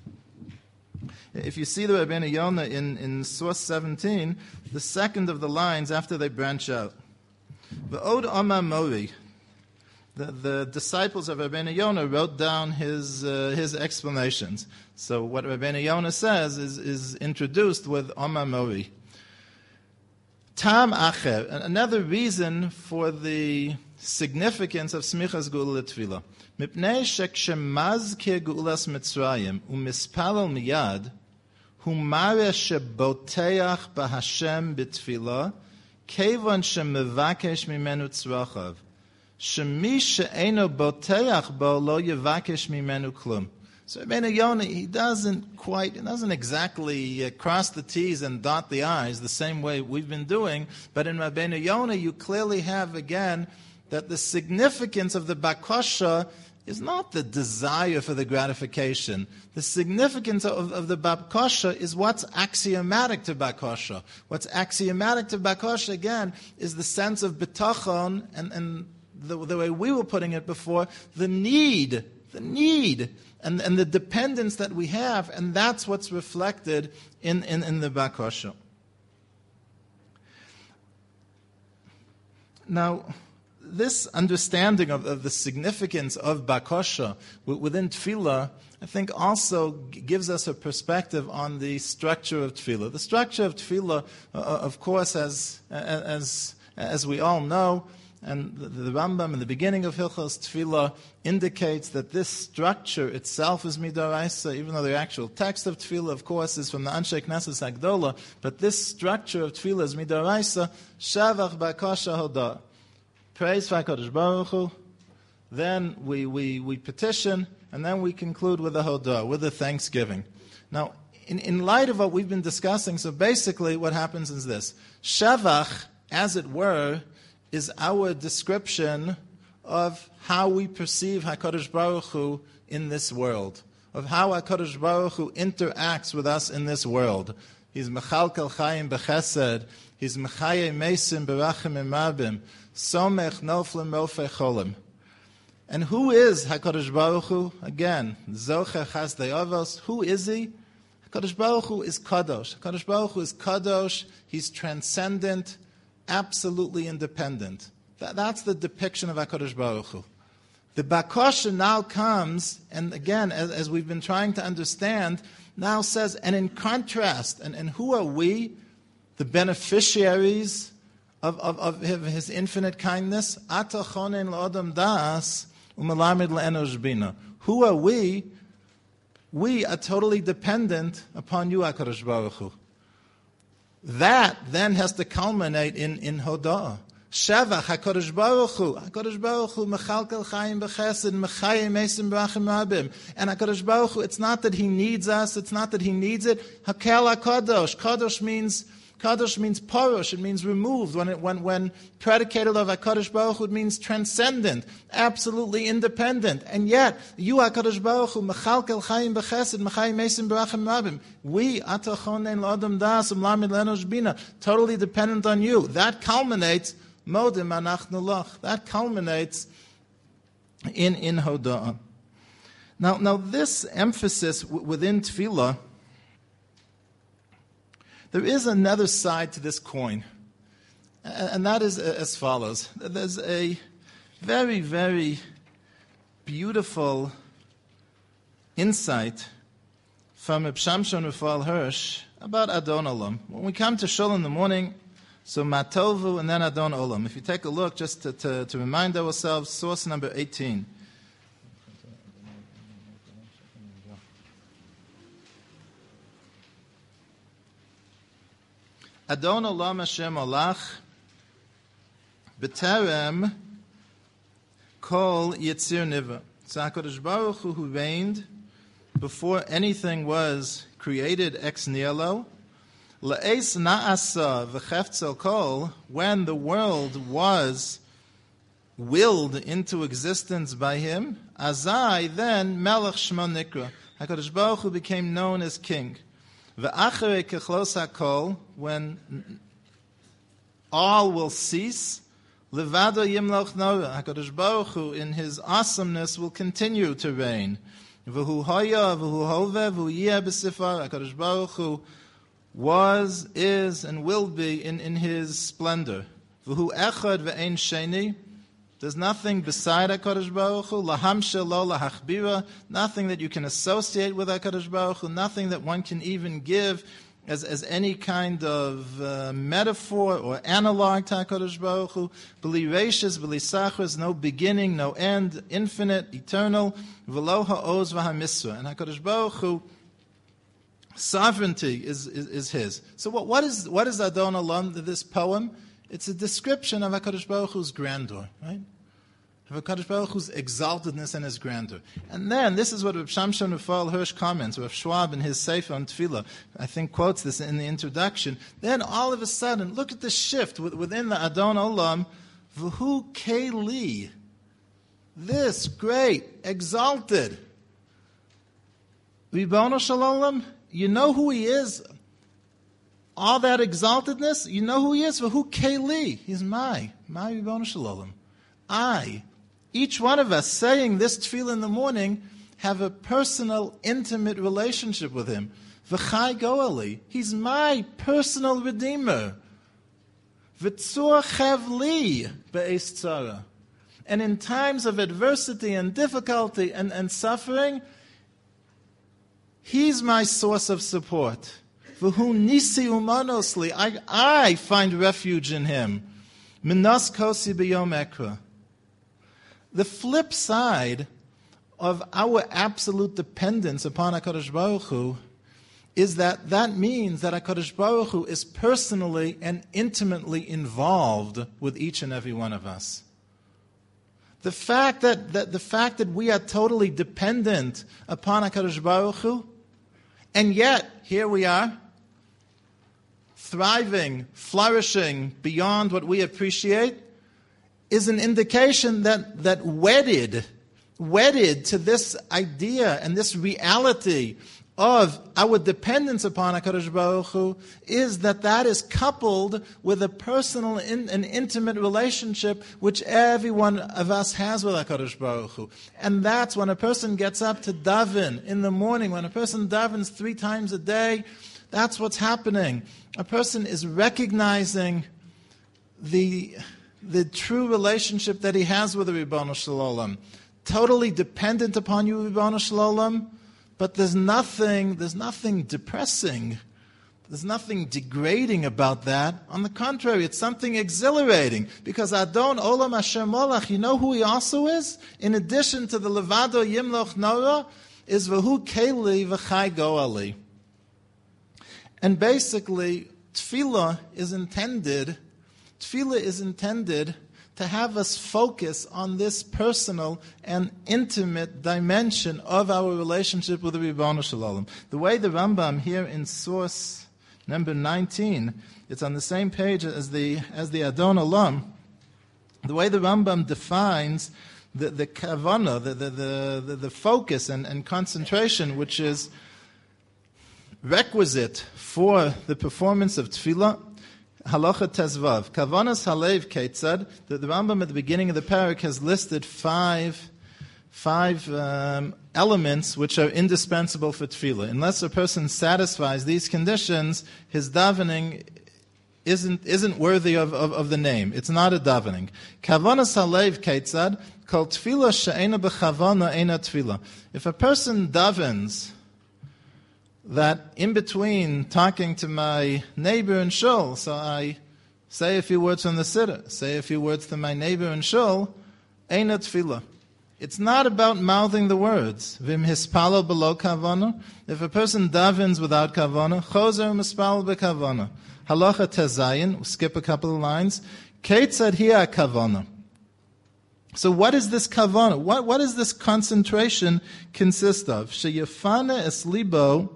If you see the Rabbeinu Yonah in source 17, the second of the lines after they branch out. V'od Amar Mori. The disciples of Rabbeinu Yonah wrote down his explanations. So what Rabbeinu Yonah says is introduced with Amar Mori. Tam Acher, another reason for the significance of Smichas Geula Tefillah. Mipnei shekshemazkir Geulas Mitzrayim umispalel miyad humare sheboteach b'Hashem b'tefillah kevon shemevakesh mimenu tzrachav. Shemi she'eno boteach bo lo yevakesh mimenu klum. So Rabbeinu Yonah, he doesn't exactly cross the T's and dot the I's the same way we've been doing, but in Rabbeinu Yonah you clearly have again that the significance of the bakasha is not the desire for the gratification. The significance of the bakasha is what's axiomatic to bakasha. What's axiomatic to bakasha, again, is the sense of bitachon and the way we were putting it before, the need and the dependence that we have, and that's what's reflected in the bakasha. Now, this understanding of the significance of bakosha within tefillah, I think also gives us a perspective on the structure of tefillah. The structure of tefillah, of course, as we all know, and the Rambam in the beginning of Hilchos Tefillah indicates that this structure itself is midaraisa, even though the actual text of Tefillah, of course, is from the Anshe Knesset Hagdola, but this structure of Tefillah is midaraisa, Shavach Bakosha Hodah. Praise for HaKadosh Baruch Hu, then we petition, and then we conclude with the Hodah, with the thanksgiving. Now, in light of what we've been discussing, so basically what happens is this. Shavach, as it were, is our description of how we perceive HaKadosh Baruch Hu in this world, of how HaKadosh Baruch Hu interacts with us in this world. He's Mechalkel Chayim B'Chesed, He's Mechaye Mesim B'Rachim Imabim, Somech Noflim Rofei Cholim. And who is HaKadosh Baruch Hu? Again, Zocher Chasdei Avos. Who is He? HaKadosh Baruch Hu is Kadosh. HaKadosh Baruch Hu is Kadosh. He's transcendent, absolutely independent. That's the depiction of HaKadosh Baruch Hu. The Bakosha now comes, and again, as we've been trying to understand, now says, and in contrast, and who are we, the beneficiaries of His infinite kindness? Ata chonen la'odam das u'melamed le'enosh bina. Who are we? We are totally dependent upon you, HaKadosh Baruch Hu. That then has to culminate in Hodah. Shavach HaKadosh Baruch Hu. HaKadosh Baruch Hu Mechalkel Chayim B'Chesed Mechaye Mesim B'Rachim Rabim. And HaKadosh Baruch Hu, it's not that He needs us, it's not that He needs it. Hakel HaKadosh. Kadosh means parush, it means removed. When predicated of HaKadosh Baruch Hu, it means transcendent, absolutely independent. And yet, you HaKadosh Baruch Hu, Mechalkel Chayim B'Chesed, Mechaye Mesim B'Rachim Rabim. We, Ata chonen la'odam das u'melamed le'enosh bina, totally dependent on you. That culminates, Modim anachnu lach. That culminates in Hodah. Now this emphasis within Tefillah, there is another side to this coin, and that is as follows. There's a very, very beautiful insight from Reb Shamshon Raphael Hirsch about Adon Olam. When we come to Shul in the morning, so Matovu and then Adon Olam. If you take a look, just to remind ourselves, source number 18. Adon Olam Hashem Olach B'terem Kol Yitzir Niva. So HaKadosh Baruch Hu reigned before anything was created ex nihilo. La'es na'asa v'chefzel kol, when the world was willed into existence by Him, azai, then Melech Shmo Nikra. HaKadosh Baruch Hu became known as King. V'acharei kechlos hakol, when all will cease, levado yimloch nora. HaKadosh Baruch Hu, in His awesomeness, will continue to reign. V'hu hoya, v'hu hove, v'hu yeh b'sifar. HaKadosh Baruch Hu was, is, and will be in His splendor. V'hu echad v'ein sheni. There's nothing beside HaKadosh Baruch Hu. Lahamshe lo lahachbira. Nothing that you can associate with HaKadosh Baruch Hu. Nothing that one can even give as any kind of metaphor or analog to HaKadosh Baruch Hu. B'li reishis, b'li sachris, no beginning, no end, infinite, eternal. V'lo ha'oz v'hamisra. And HaKadosh Baruch Hu, sovereignty is His. So what is Adon Olam, this poem? It's a description of HaKadosh Baruch Hu's grandeur, right? Of HaKadosh Baruch Hu's exaltedness and His grandeur. And then, this is what Reb Shamshon Raphael Hirsch comments, Rav Schwab in his Sefer on Tefillah, I think quotes this in the introduction. Then all of a sudden, look at the shift within the Adon Olam, V'hu Keli, this great, exalted, Ribono Shel Olam, you know who He is? All that exaltedness, you know who He is? V'hu Keli, He's my Ribono Shel Olam. I, each one of us saying this tefillah in the morning, have a personal, intimate relationship with Him. V'chai goali, He's my personal Redeemer. V'tzur chevli be'es tzara. And in times of adversity and difficulty and suffering, He's my source of support. V'hu nisi umanosli. I find refuge in Him. Minas kosi b'yom ekra. The flip side of our absolute dependence upon HaKadosh Baruch Hu is that means that HaKadosh Baruch Hu is personally and intimately involved with each and every one of us. The fact that we are totally dependent upon HaKadosh Baruch Hu, and yet here we are, thriving, flourishing beyond what we appreciate, is an indication that wedded to this idea and this reality of our dependence upon HaKadosh Baruch Hu is that is coupled with a personal and intimate relationship which every one of us has with HaKadosh Baruch Hu. And that's when a person gets up to daven in the morning, when a person davens 3 times a day, that's what's happening. A person is recognizing the true relationship that he has with the Ribono Shel Olam. Totally dependent upon you, Ribono Shel Olam, but there's nothing depressing, there's nothing degrading about that. On the contrary, it's something exhilarating, because Adon Olam Asher Molach, you know who he also is? In addition to the Levado Yimloch Nora, is V'hu Keli V'chai Goali. And basically, tefillah is intended to have us focus on this personal and intimate dimension of our relationship with the Ribono Shel Olam. The way the Rambam here in source number 19, it's on the same page as the Adon Olam, the way the Rambam defines the kavanah, the focus and concentration, which is requisite for the performance of tefillah. Halacha Tezvav. Kavanas Halev Ketzad. The Rambam at the beginning of the parak has listed five elements which are indispensable for tefillah. Unless a person satisfies these conditions, his davening isn't worthy of the name. It's not a davening. Kavanas Halev Ketzad. Kol tefillah she'ena b'chavana ena tefillah. If a person davens that in between talking to my neighbor in shul, so I say a few words from the siddur, say a few words to my neighbor in shul, eina tefillah. It's not about mouthing the words. Vim hispalo below kavana. If a person davens without kavana, chozer mispalo bekavana. Halacha tezayin, we'll skip a couple of lines. Ketzad hiya kavana. So what is this kavana? What does this concentration consist of? Sheyafana es libo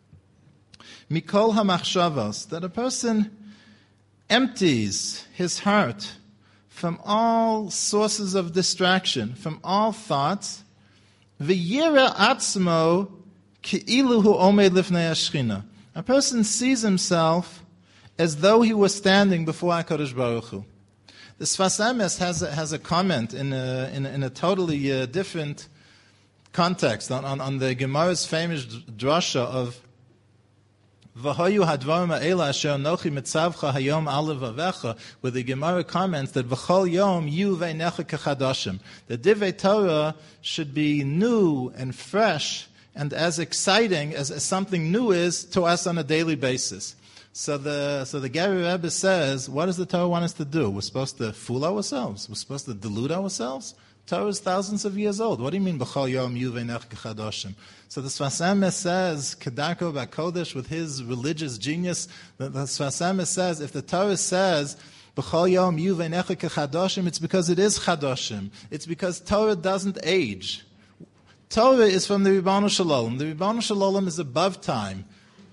Mikol hamachshavos, that a person empties his heart from all sources of distraction, from all thoughts. V'yira atzmo ki'ilu hu omed lifnei hashchina. A person sees himself as though he was standing before HaKadosh Baruch Hu. The Sfas Emes has a comment in a totally different context on the Gemara's famous drasha of V'hoyu hadvarim ha'ela asher anochi mitzavcha hayom alav avecha, where the Gemara comments that v'chol yom yu veinecha kechadashim. The Divrei Torah should be new and fresh and as exciting as something new is to us on a daily basis. So the Gary Rebbe says, what does the Torah want us to do? We're supposed to fool ourselves? We're supposed to delude ourselves? Torah is thousands of years old. What do you mean, b'chol yom yu veinecha kechadashim? So the Sfas Emes says, Kedarko B'Kodesh, with his religious genius, the Sfas Emes says, if the Torah says, B'chol yom yu veinecha kechadashim, it's because it is chadashim. It's because Torah doesn't age. Torah is from the Ribono Shel Olam. The Ribono Shel Olam is above time.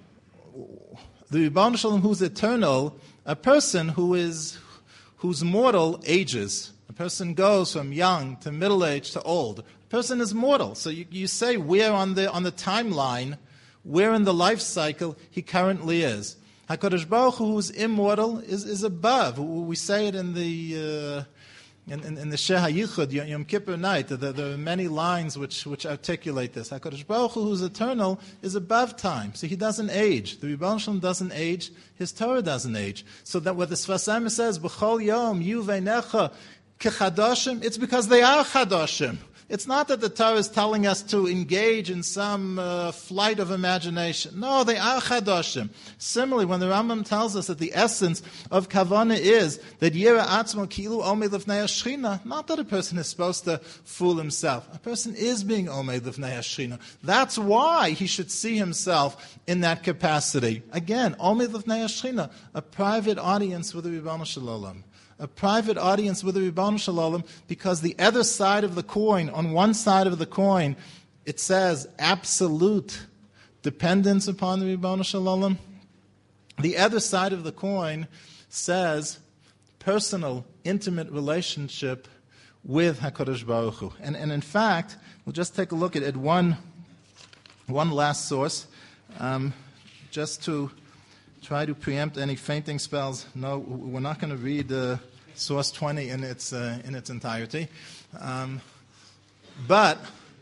The Ribono Shel Olam, who's eternal, a person who's mortal ages. A person goes from young to middle age to old. A person is mortal. So you say where on the timeline, where in the life cycle he currently is. HaKadosh Baruch Hu, who's immortal, is above. We say it in in the Sheh HaYichud, Yom Kippur night, there are many lines which articulate this. HaKadosh Baruch Hu, who's eternal, is above time, so he doesn't age. The Rebbeinu Shalom doesn't age, his Torah doesn't age. So that what the Sfas Emes says, B'chol Yom Yu Veinecha Kechadoshim, it's because they are Chadoshim. It's not that the Torah is telling us to engage in some flight of imagination. No, they are Chadoshim. Similarly, when the Rambam tells us that the essence of Kavanah is that Yira Atzmo Kilu Omei Lefnei Shechina, not that a person is supposed to fool himself. A person is being Omei Lefnei Shechina. That's why he should see himself in that capacity. Again, Omei Lefnei Shechina, a private audience with the Rebbeinu Shalom. A private audience with the Rebbeinu Shalom, because the other side of the coin, on one side of the coin, it says absolute dependence upon the Rebbeinu Shalom. The other side of the coin says personal, intimate relationship with HaKadosh Baruch Hu. And in fact, we'll just take a look at one last source, just to try to preempt any fainting spells. No, we're not going to read source 20 in its entirety, but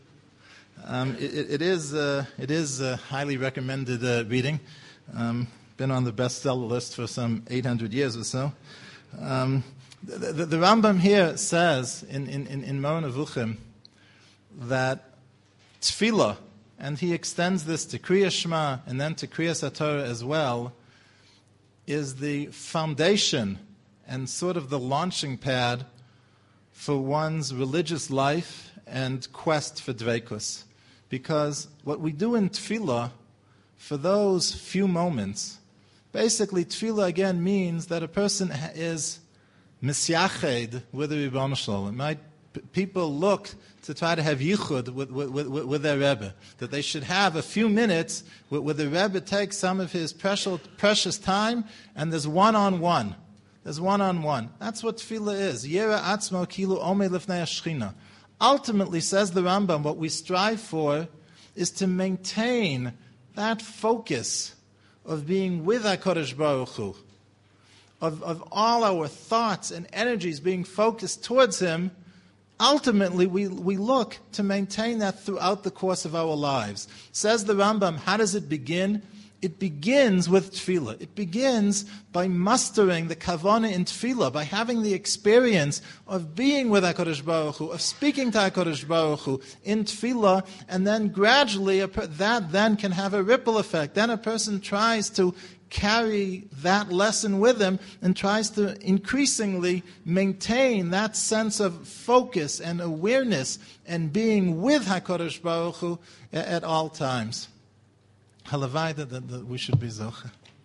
it is a highly recommended reading. Been on the bestseller list for some 800 years or so. The Rambam here says in Moreh Nevuchim that tefillah, and he extends this to Kriyas Shema and then to Kriyas HaTorah as well, is the foundation and sort of the launching pad for one's religious life and quest for dveikus. Because what we do in tefillah, for those few moments, basically tefillah again means that a person is misyached with the Rebbeinu Shalom. People look to try to have yichud with their Rebbe, that they should have a few minutes where the Rebbe takes some of his precious time, and there's one-on-one. There's one-on-one. That's what tefillah is. Yera atzmo kilu omei lefnei Shechina. Ultimately, says the Rambam, what we strive for is to maintain that focus of being with HaKadosh Baruch Hu, of all our thoughts and energies being focused towards Him. Ultimately, we look to maintain that throughout the course of our lives. Says the Rambam, how does it begin? It begins with tefillah. It begins by mustering the kavanah in tefillah, by having the experience of being with HaKadosh Baruch Hu, of speaking to HaKadosh Baruch Hu in tefillah, and then gradually that then can have a ripple effect. Then a person tries to carry that lesson with him and tries to increasingly maintain that sense of focus and awareness and being with HaKadosh Baruch Hu at all times. Halavai that we should be zoche.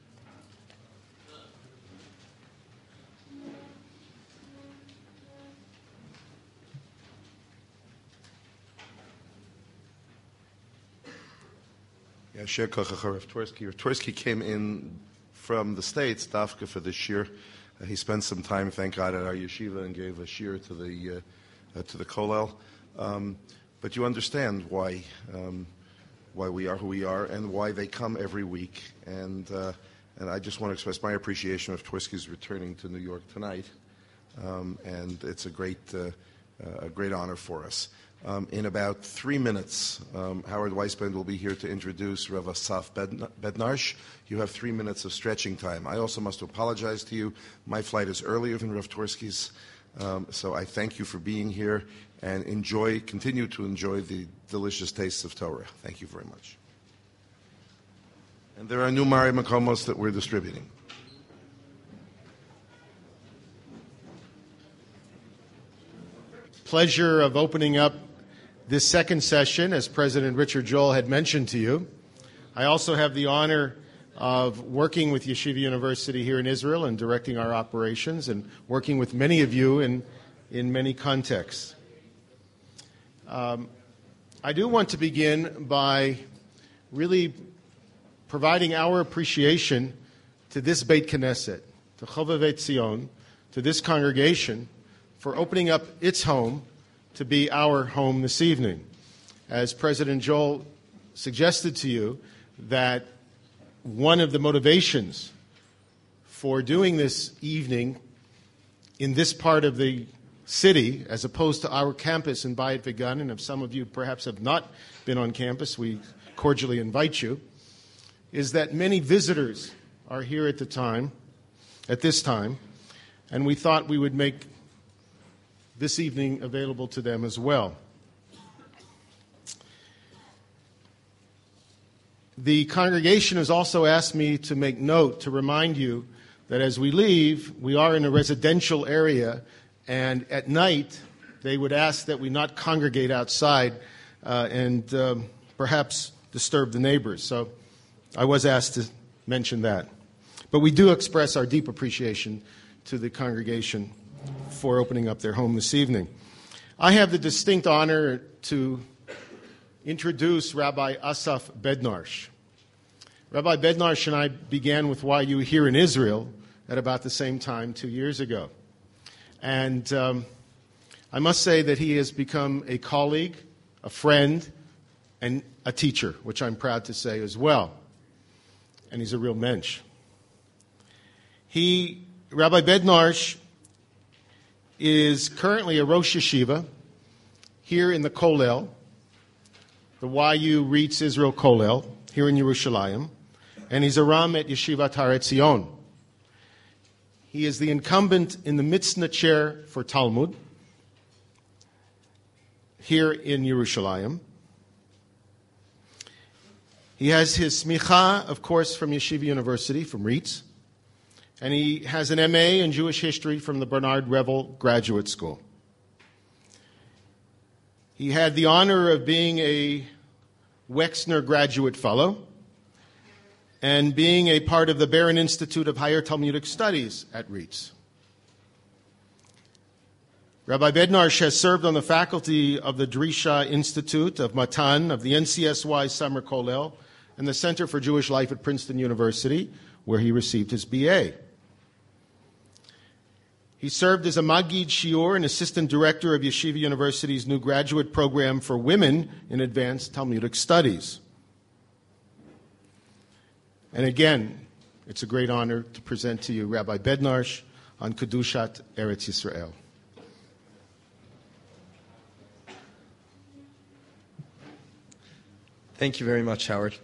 Yeah, Shir Kochacha Rav Twersky. Rav Twersky came in from the States, Dafka, for this year. He spent some time, thank God, at our yeshiva and gave a shir to the kollel. But you understand why we are who we are and why they come every week. And I just want to express my appreciation of Twersky's returning to New York tonight. And it's a great honor for us. In about 3 minutes, Howard Weisband will be here to introduce Rav Asaf Bednarsh. You have 3 minutes of stretching time. I also must apologize to you. My flight is earlier than Rav Twersky's, so I thank you for being here and continue to enjoy the delicious tastes of Torah. Thank you very much. And there are new Mari Makomos that we're distributing. Pleasure of opening up this second session, as President Richard Joel had mentioned to you. I also have the honor of working with Yeshiva University here in Israel and directing our operations and working with many of you in many contexts. I do want to begin by really providing our appreciation to this Beit Knesset, to Chovevei Tzion, to this congregation, for opening up its home to be our home this evening. As President Joel suggested to you, that one of the motivations for doing this evening in this part of the city, as opposed to our campus in Bayit Vegan, and if some of you perhaps have not been on campus, we cordially invite you, is that many visitors are here at this time, and we thought we would make this evening available to them as well. The congregation has also asked me to make note to remind you that as we leave, we are in a residential area, and at night they would ask that we not congregate outside and perhaps disturb the neighbors. So I was asked to mention that. But we do express our deep appreciation to the congregation for opening up their home this evening. I have the distinct honor to introduce Rabbi Asaf Bednarsh. Rabbi Bednarsh and I began with YU here in Israel at about the same time 2 years ago. And I must say that he has become a colleague, a friend, and a teacher, which I'm proud to say as well. And he's a real mensch. Rabbi Bednarsh is currently a Rosh Yeshiva here in the Kollel, the YU Reitz Israel Kollel, here in Yerushalayim, and he's a Ram at Yeshivat Har Etzion. He is the incumbent in the Mitznah chair for Talmud here in Yerushalayim. He has his smicha, of course, from Yeshiva University, from Reitz, and he has an MA in Jewish history from the Bernard Revel Graduate School. He had the honor of being a Wexner Graduate Fellow and being a part of the Barron Institute of Higher Talmudic Studies at Reitz. Rabbi Bednarsh has served on the faculty of the Drisha Institute of Matan, of the NCSY Summer Kollel, and the Center for Jewish Life at Princeton University, where he received his BA. He served as a Magid Shiur and assistant director of Yeshiva University's new graduate program for women in advanced Talmudic studies. And again, it's a great honor to present to you Rabbi Bednarsh on Kedushat Eretz Yisrael. Thank you very much, Howard.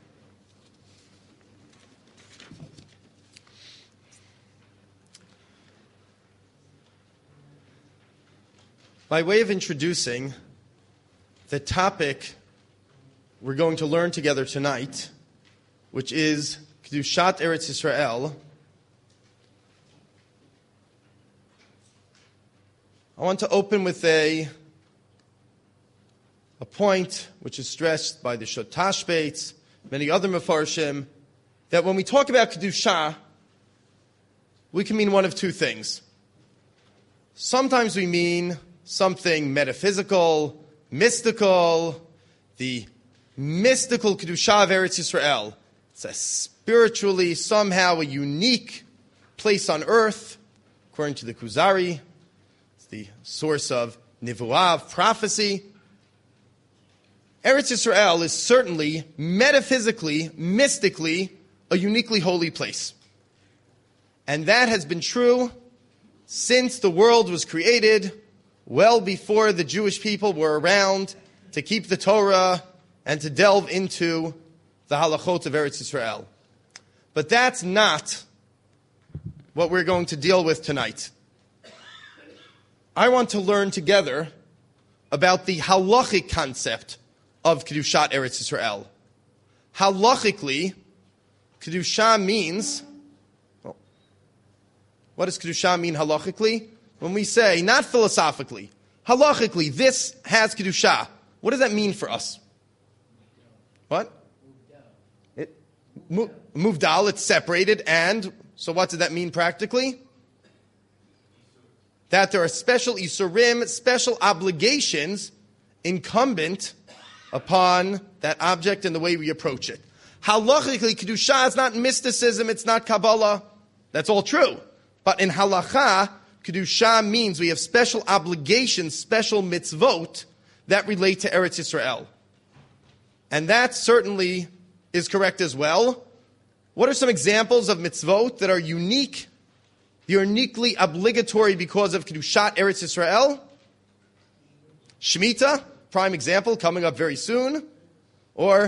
By way of introducing the topic we're going to learn together tonight, which is Kedushat Eretz Yisrael, I want to open with a point which is stressed by the Shot Tashbetz, many other Mefarshim, that when we talk about Kedusha, we can mean one of two things. Sometimes we mean something metaphysical, mystical, the mystical Kedusha of Eretz Yisrael. It's a spiritually, somehow a unique place on earth, according to the Kuzari. It's the source of Nivuah, of prophecy. Eretz Yisrael is certainly, metaphysically, mystically, a uniquely holy place. And that has been true since the world was created, well before the Jewish people were around to keep the Torah and to delve into the halachot of Eretz Yisrael. But that's not what we're going to deal with tonight. I want to learn together about the halachic concept of Kedushat Eretz Yisrael. Halachically, Kedusha means, what does Kedusha mean halachically? When we say, not philosophically, halachically, this has Kedusha, what does that mean for us? What? Muvdal, it's separated, and so what does that mean practically? That there are special isurim, special obligations incumbent upon that object and the way we approach it. Halachically, Kedusha is not mysticism, it's not Kabbalah. That's all true. But in halacha, Kedusha means we have special obligations, special mitzvot that relate to Eretz Yisrael. And that certainly is correct as well. What are some examples of mitzvot that are unique They are uniquely obligatory because of Kedushat Eretz Yisrael. Shemitah, prime example, coming up very soon. Or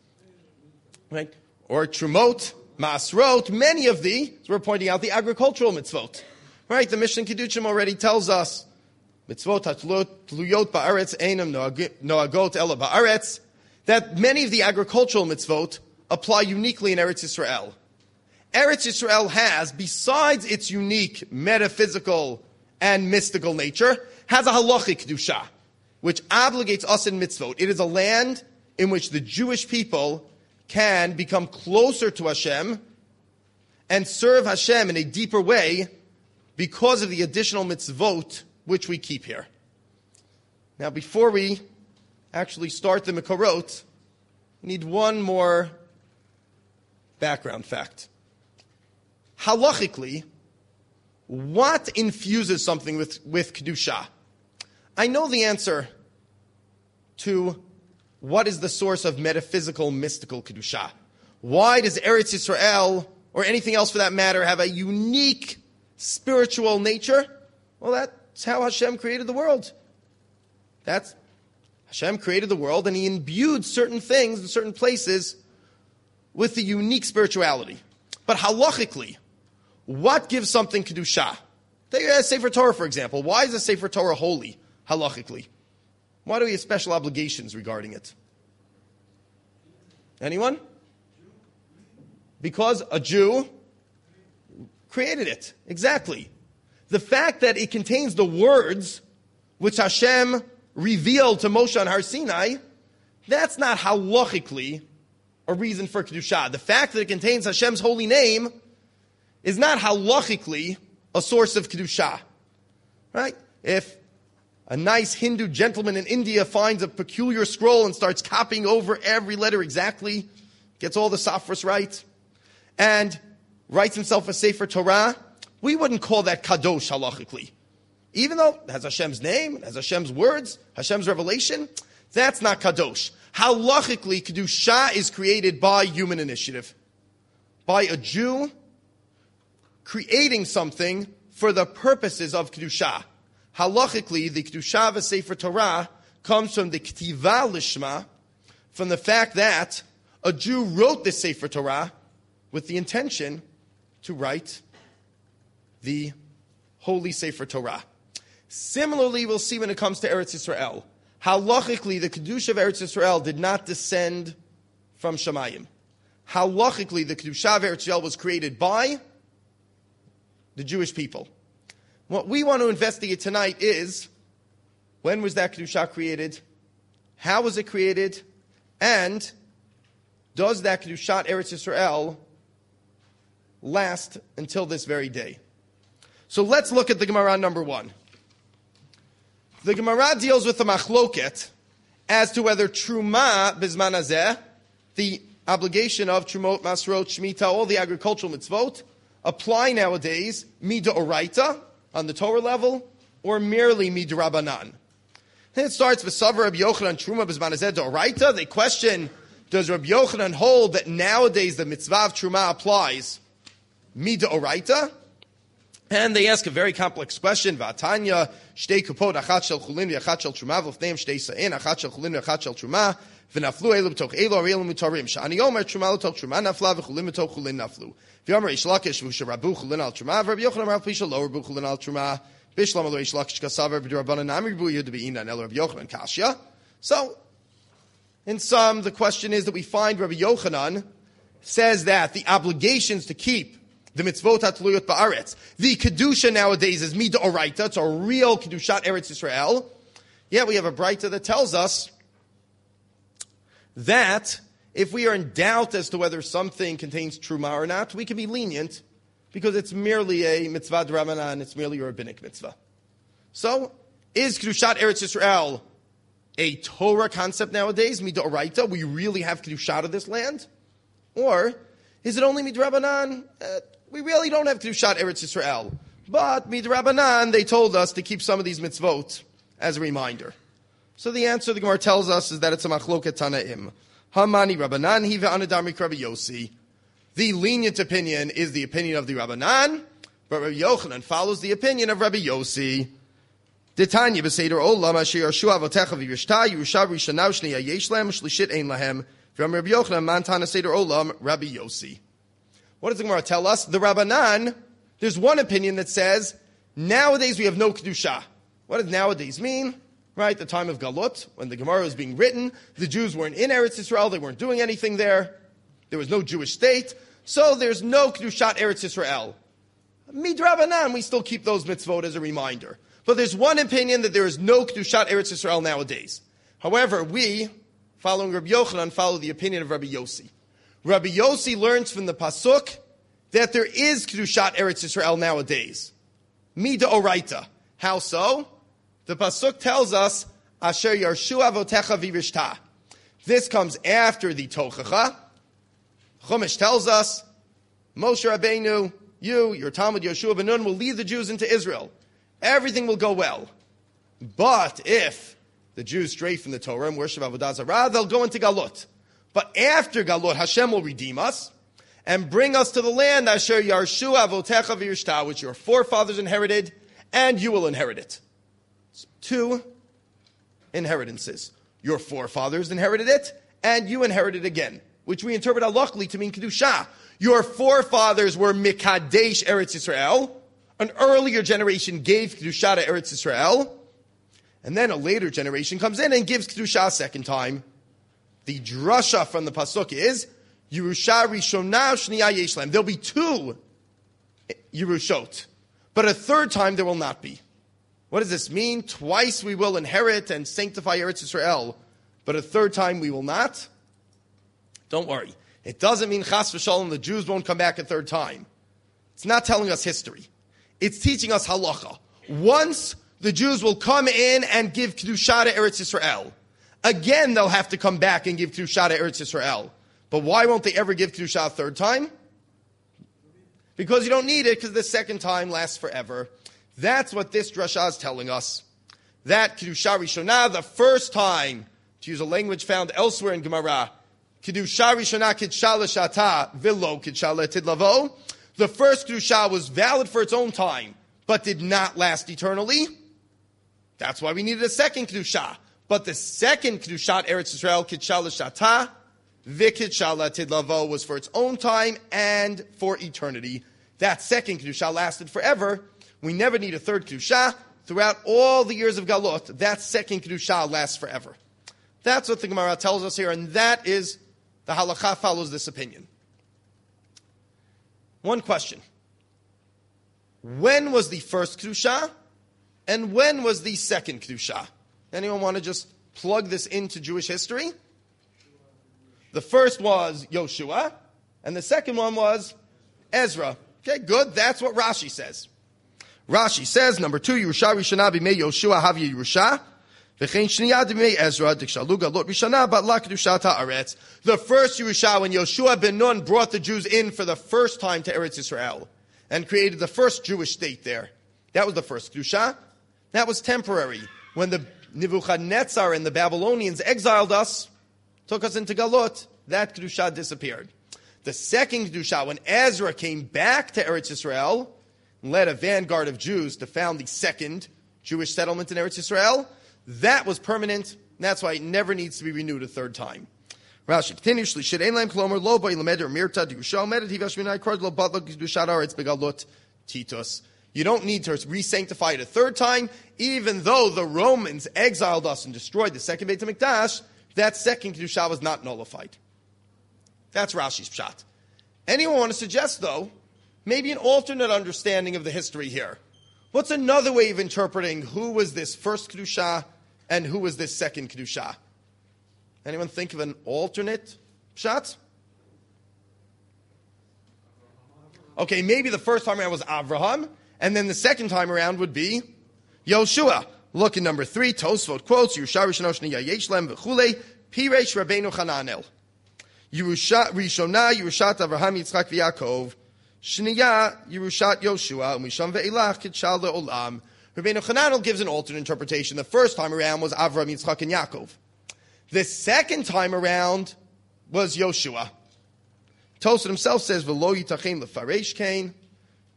Trumot, Masrot, many of the, as we're pointing out, the agricultural mitzvot. Right, the Mishnah Kedushim already tells us, mitzvot tluyot ba'aretz einam noagot ela ba'aretz, that many of the agricultural mitzvot apply uniquely in Eretz Yisrael. Eretz Yisrael has, besides its unique metaphysical and mystical nature, has a halachic kedusha, which obligates us in mitzvot. It is a land in which the Jewish people can become closer to Hashem and serve Hashem in a deeper way because of the additional mitzvot which we keep here. Now, before we actually start the Mekorot, we need one more background fact. Halachically, what infuses something with Kedusha? I know the answer to what is the source of metaphysical, mystical Kedusha. Why does Eretz Yisrael, or anything else for that matter, have a unique spiritual nature? Well, that's how Hashem created the world. Hashem created the world, and He imbued certain things in certain places with the unique spirituality. But halachically, what gives something Kedusha? Take a Sefer Torah, for example. Why is a Sefer Torah holy, halachically? Why do we have special obligations regarding it? Anyone? Because a Jew created it. Exactly. The fact that it contains the words which Hashem revealed to Moshe on Har Sinai, that's not halachically a reason for Kedusha. The fact that it contains Hashem's holy name is not halachically a source of Kedusha. Right? If a nice Hindu gentleman in India finds a peculiar scroll and starts copying over every letter exactly, gets all the safras right, and writes himself a Sefer Torah, we wouldn't call that kadosh halachically. Even though it has Hashem's name, it has Hashem's words, Hashem's revelation, that's not kadosh. Halachically, Kedusha is created by human initiative. By a Jew creating something for the purposes of Kedusha. Halachically, the Kedusha of a Sefer Torah comes from the Ktiva Lishma, from the fact that a Jew wrote this Sefer Torah with the intention to write the Holy Sefer Torah. Similarly, we'll see when it comes to Eretz Yisrael. Halachically, the Kedusha of Eretz Yisrael did not descend from Shamayim. Halachically, the Kedusha of Eretz Yisrael was created by the Jewish people. What we want to investigate tonight is, when was that Kedusha created? How was it created? And does that Kedushat Eretz Yisrael last until this very day? So let's look at the Gemara number 1. The Gemara deals with the machloket as to whether Truma Bizman Hazeh, the obligation of Trumot, Masrot, Shemitah, all the agricultural mitzvot, apply nowadays midoraita, on the Torah level, or merely midrabanan. Then it starts with Savar Rabbi Yochanan Truma Bizman Hazeh Doraita. They question, does Rabbi Yochanan hold that nowadays the mitzvah of Truma applies midoraita? And they ask a very complex question. V'atanya shtei kupot achat shel chulin v'achat shel truma v'lfneim shtei sa'in achat shel chulin v'achat shel truma v'naflu elu b'toch elu arielu mutarim sha'ani omer truma l'toch truma nafla v'chulin v'toch chulin naflu v'yomer ish lakish v'sharabu chulin al truma v'Rabbi Yochanan rav pisha lo rabu chulin al truma bishlam alo ish lakish kasaver b'dirabanan amir b'u yud b'ina el Rabbi Yochanan kashya. So, in sum, the question is that we find Rabbi Yochanan says that the obligations to keep the mitzvot hatluyot ba'aretz, the kedusha nowadays is midoraita. It's a real kedushat Eretz Yisrael. Yet we have a braita that tells us that if we are in doubt as to whether something contains truma or not, we can be lenient because it's merely a mitzvah d'Rabbanan, it's merely a rabbinic mitzvah. So, is kedushat Eretz Yisrael a Torah concept nowadays, midoraita? We really have kedushat of this land, or is it only midrabanan? We really don't have Kedushat Eretz Yisrael. But midrabanan, they told us to keep some of these mitzvot as a reminder. So the answer the Gemara tells us is that it's a machloket tanaim. Hamani Rabbanan hi ve'anadar mikra Rabbi Yossi. The lenient opinion is the opinion of the Rabbanan, But Rabbi Yochanan follows the opinion of Rabbi Yossi. D'tanya b'seder olam asher Yeshua avotecha v'yishta Yerusha rishana shniya yesh lehem shlishit ein lahem. From Rabbi Yochanan mantana seder olam Rabbi Yossi. What does the Gemara tell us? The Rabbanan, there's one opinion that says nowadays we have no kedusha. What does nowadays mean? Right, the time of Galut, when the Gemara was being written, the Jews weren't in Eretz Yisrael, they weren't doing anything there. There was no Jewish state, so there's no kedushat Eretz Yisrael. Midrabanan, we still keep those mitzvot as a reminder. But there's one opinion that there is no kedushat Eretz Yisrael nowadays. However, we, following Rabbi Yochanan, follow the opinion of Rabbi Yossi. Rabbi Yossi learns from the pasuk that there is kedushat Eretz Yisrael nowadays. Mida oraita. How so? The pasuk tells us, Asher Yarshu Avotecha V'Rishta. This comes after the Tochacha. Chumash tells us, Moshe Rabbeinu, your Talmud Yoshua ben Nun, will lead the Jews into Israel. Everything will go well. But if the Jews stray from the Torah and worship Avodah Zarah, they'll go into Galut. But after Galut, Hashem will redeem us and bring us to the land, Asher Yarshu Avotecha V'Rishta, which your forefathers inherited, and you will inherit it. Two inheritances. Your forefathers inherited it, and you inherited it again, which we interpret halachically to mean kedusha. Your forefathers were mikadesh Eretz Yisrael. An earlier generation gave kedusha to Eretz Yisrael, and then a later generation comes in and gives kedusha a second time. The drasha from the pasuk is Yerusha Rishona Shniya Yeshlem. There'll be two Yerushot, but a third time there will not be. What does this mean? Twice we will inherit and sanctify Eretz Yisrael, but a third time we will not? Don't worry. It doesn't mean chas v'shalom the Jews won't come back a third time. It's not telling us history. It's teaching us halacha. Once the Jews will come in and give kedusha to Eretz Yisrael. Again, they'll have to come back and give kedusha to Eretz Yisrael. But why won't they ever give kedusha a third time? Because you don't need it, because the second time lasts forever. That's what this drasha is telling us. That kedusha rishona, the first time, to use a language found elsewhere in Gemara, kedusha rishona kidsha l'shata v'lo kidsha l'tidlavo. The first kedusha was valid for its own time, but did not last eternally. That's why we needed a second kedusha. But the second kedushat Eretz Yisrael kidsha l'shata v'kidsha l'tidlavo was for its own time and for eternity. That second kedusha lasted forever. We never need a third kedusha. Throughout all the years of Galut, that second kedusha lasts forever. That's what the Gemara tells us here, and that is, the halakha follows this opinion. One question. When was the first kedusha, and when was the second kedusha? Anyone want to just plug this into Jewish history? The first was Yoshua, and the second one was Ezra. Okay, good. That's what Rashi says. Rashi says, number 2, Yerusha Rishana b'mei Yoshua havya Yerusha, v'chein shniya b'mei Ezra, dikshalu galot Rishana batla kedusha ta'aretz. The first Yerusha, when Yoshua ben Nun brought the Jews in for the first time to Eretz Yisrael, and created the first Jewish state there. That was the first kedusha. That was temporary. When the Nebuchadnezzar and the Babylonians exiled us, took us into Galut, that kedusha disappeared. The second kedusha, when Ezra came back to Eretz Yisrael, led a vanguard of Jews to found the second Jewish settlement in Eretz Yisrael, that was permanent. That's why it never needs to be renewed a third time. Rashi continues, Shlishit ein lahem klomer lo bo yilamed or mirta d'Yerusha omedet hivash minai kord lo bat lo kedushat haaretz begalut titus. You don't need to re-sanctify it a third time, even though the Romans exiled us and destroyed the second Beit HaMikdash, that second kedusha was not nullified. That's Rashi's pshat. Anyone want to suggest, though, maybe an alternate understanding of the history here? What's another way of interpreting who was this first kedusha and who was this second kedusha? Anyone think of an alternate pshat? Okay, maybe the first time around was Avraham, and then the second time around would be Yoshua. Look in number 3, Tosfot quotes, Yerusha Rishona Shniya Yeshlem v'chulei, Piresh Rabbeinu Chananel. Yerusha Rishona, Yerushat Avraham Yitzchak v'Yakov, Shniya, Yerushat Yoshua, Misham ve'ilach kitshal le'olam. Rabbeinu Chananel gives an alternate interpretation. The first time around was Avraham, Yitzchak, and Yaakov. The second time around was Yoshua. Tosfot himself says, V'lo yitachem lefaresh kain.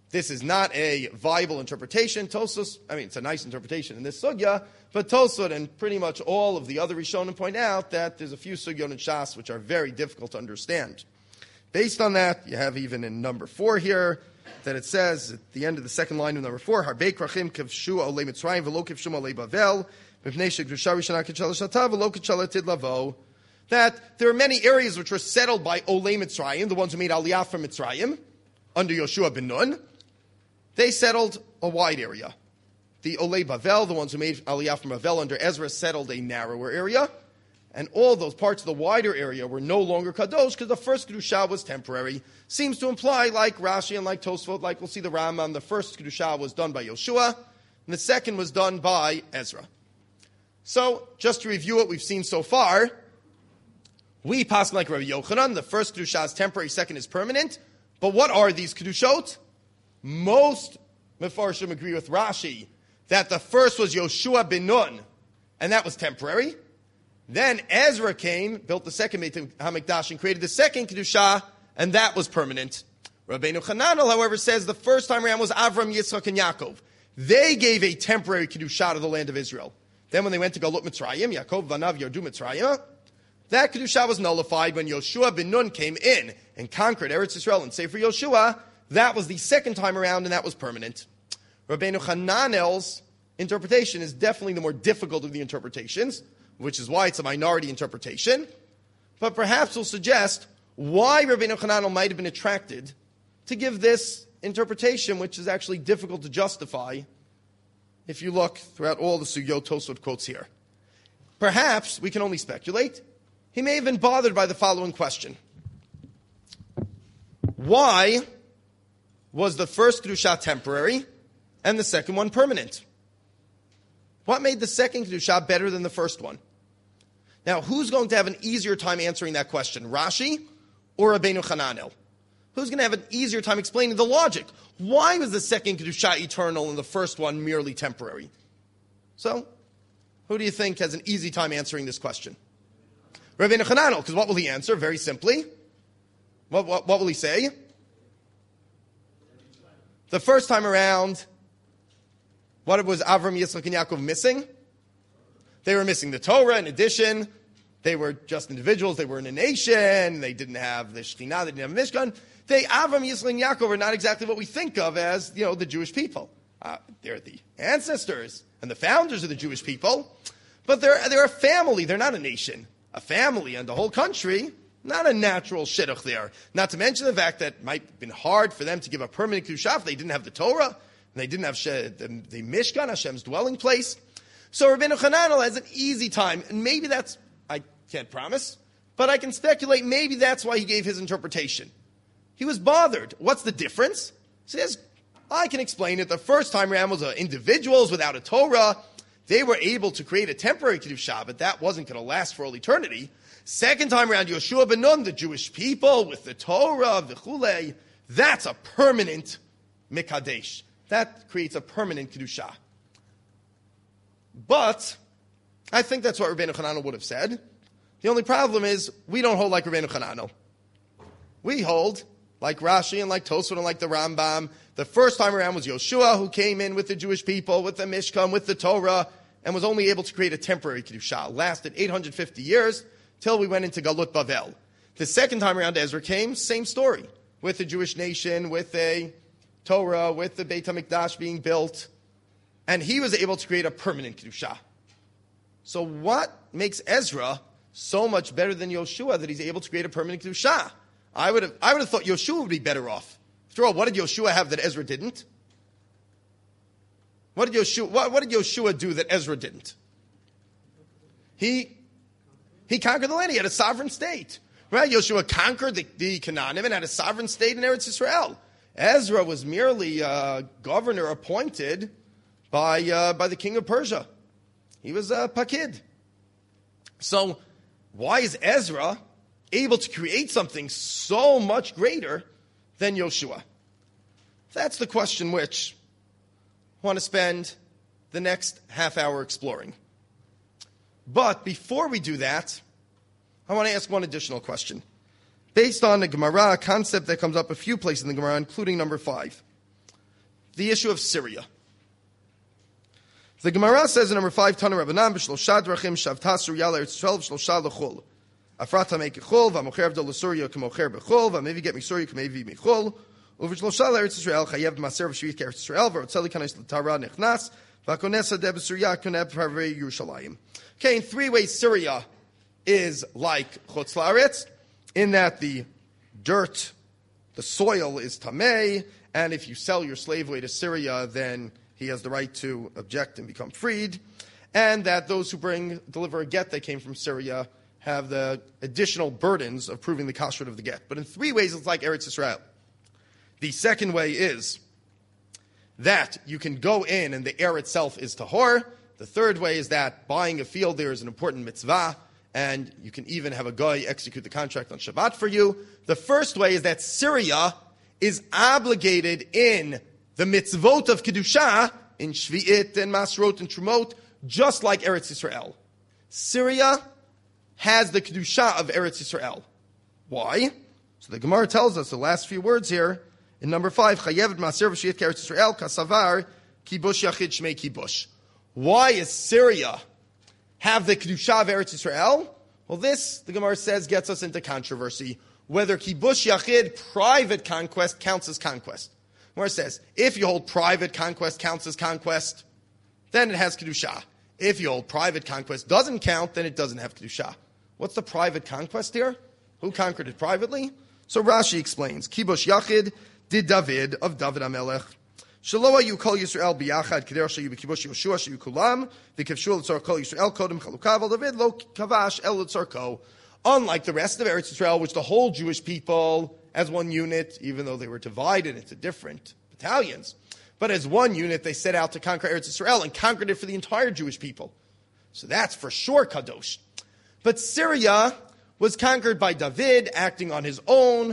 this is not a viable interpretation. Tosfos, it's a nice interpretation in this sugya, but Tosfos and pretty much all of the other Rishonim point out that there's a few sugyot in Shas which are very difficult to understand. Based on that, you have even in number 4 here, that it says at the end of the second line of number 4, Harbei krachim kavshu olei Mitzrayim v'lo kavshu olei Bavel, mipnei shekdusha rishana k'chel shata v'lo k'chel atid lavo. That there are many areas which were settled by olei Mitzrayim, the ones who made Aliyah from Mitzrayim, under Yoshua ben Nun. They settled a wide area. The olei Bavel, the ones who made Aliyah from Bavel under Ezra, settled a narrower area. And all those parts of the wider area were no longer kadosh because the first kedusha was temporary. Seems to imply, like Rashi and like Tosfot, like we'll see the Rambam, the first kedusha was done by Yoshua, and the second was done by Ezra. So, just to review what we've seen so far, we pass like Rabbi Yochanan, the first kedusha is temporary, second is permanent. But what are these kedushot? Most Mefarshim agree with Rashi that the first was Yoshua ben Nun, and that was temporary. Then Ezra came, built the second Beit HaMikdash, and created the second Kedusha, and that was permanent. Rabbeinu Hananel, however, says the first time around was Avram, Yitzchak, and Yaakov. They gave a temporary Kedusha to the land of Israel. Then when they went to Galut Mitzrayim, Yaakov, Vanav, Yardu Mitzrayim, that Kedusha was nullified when Yoshua ben Nun came in and conquered Eretz Yisrael and Sefer Yoshua. That was the second time around, and that was permanent. Rabbeinu Hananel's interpretation is definitely the more difficult of the interpretations, which is why it's a minority interpretation. But perhaps we'll suggest why Rabbeinu Hananel might have been attracted to give this interpretation, which is actually difficult to justify if you look throughout all the Sugyot Tosfot quotes here. Perhaps, we can only speculate, he may have been bothered by the following question. Why was the first Kedusha temporary and the second one permanent? What made the second Kedusha better than the first one? Now, who's going to have an easier time answering that question, Rashi or Rabbeinu Hananel? Who's going to have an easier time explaining the logic? Why was the second Kedusha eternal and the first one merely temporary? So, who do you think has an easy time answering this question? Rabbeinu Hananel, because what will he answer? Very simply. What will he say? The first time around, what was Avram, Yitzchak, and Yaakov missing? They were missing the Torah. In addition, they were just individuals. They were in a nation. They didn't have the Shekhinah. They didn't have Mishkan. Avram, Yitzchak, and Yaakov are not exactly what we think of as, the Jewish people. They're the ancestors and the founders of the Jewish people. But they're a family. They're not a nation. A family and the whole country, not a natural shidduch there. Not to mention the fact that it might have been hard for them to give a permanent kedusha if they didn't have the Torah, and they didn't have the Mishkan, Hashem's dwelling place. So Rabbeinu Hananel has an easy time, and maybe that's, I can't promise, but I can speculate maybe that's why he gave his interpretation. He was bothered. What's the difference? He says, I can explain it. The first time around was individuals without a Torah. They were able to create a temporary Kedusha, but that wasn't going to last for all eternity. Second time around, Yoshua ben Nun, the Jewish people with the Torah, v'chulei, that's a permanent Mikadesh. That creates a permanent Kedusha. But I think that's what Rabbeinu Hananel would have said. The only problem is we don't hold like Rabbeinu Hananel. We hold like Rashi and like Tosfot and like the Rambam. The first time around was Yoshua who came in with the Jewish people, with the Mishkan, with the Torah, and was only able to create a temporary Kedusha. Lasted 850 years till we went into Galut Bavel. The second time around Ezra came, same story. With the Jewish nation, with a Torah, with the Beit HaMikdash being built. And he was able to create a permanent Kedusha. So what makes Ezra so much better than Yoshua that he's able to create a permanent Kedusha? I would have thought Yoshua would be better off. After all, what did Yoshua have that Ezra didn't? What did Yoshua do that Ezra didn't? He conquered the land. He had a sovereign state. Right? Yoshua conquered the Canaanim and had a sovereign state in Eretz Yisrael. Ezra was merely a governor appointed by the king of Persia. He was a pakid. So why is Ezra able to create something so much greater than Yoshua? That's the question which I want to spend the next half hour exploring. But before we do that, I want to ask one additional question. Based on the Gemara, a concept that comes up a few places in the Gemara, including number 5. the issue of Syria. The Gemara says in number 5, Tana Rabbanan, B'shlosha drachim shavta Surya l'Eretz Yisrael b'shlosha l'chol. Afrata me'kechol, v'amocher avdol l'Surya k'mocher b'chol, v'amevi get m'Surya k'mevi m'chol, u'v'shlosha l'Eretz Yisrael chayev b'maser v'shvit k'Eretz Yisrael, v'rotzeli kanes l'tara nechnas, v'akonesa deb Surya koneb parvei Yerushalayim. Okay, in 3 ways Syria is like Chutz La'aretz, in that the dirt, the soil is tamei, and if you sell your slave away to Syria, then he has the right to object and become freed, and that those who deliver a get that came from Syria have the additional burdens of proving the kashrut of the get. But in 3 ways, it's like Eretz Yisrael. The second way is that you can go in and the air itself is tahor. The third way is that buying a field there is an important mitzvah, and you can even have a guy execute the contract on Shabbat for you. The first way is that Syria is obligated in the mitzvot of Kedusha, in Shvi'it and Masrot and Trumot, just like Eretz Yisrael. Syria has the Kedusha of Eretz Yisrael. Why? So the Gemara tells us the last few words here, in number 5, Chayev Maser v'Shvi'it Eretz Yisrael, Kasavar, Kibush Yachid Shmei Kibush. Why is Syria have the Kedusha of Eretz Yisrael? Well, this, the Gemara says, gets us into controversy, whether Kibush Yachid, private conquest, counts as conquest. Where it says, if you hold private conquest counts as conquest, then it has Kedusha. If you hold private conquest doesn't count, then it doesn't have Kedusha. What's the private conquest here? Who conquered it privately? So Rashi explains, Kibush Yachid did David of David HaMelech. Shaloah you call Yisrael biyachad keder shayu b'kibush Yoshua shayu kulam v'kivshu l'tzor kol Yisrael kodem chalukav David lo kavash el l'tzor ko. Unlike the rest of Eretz Yisrael, which the whole Jewish people as one unit, even though they were divided into different battalions, but as one unit, they set out to conquer Eretz Yisrael and conquered it for the entire Jewish people. So that's for sure kadosh. But Syria was conquered by David, acting on his own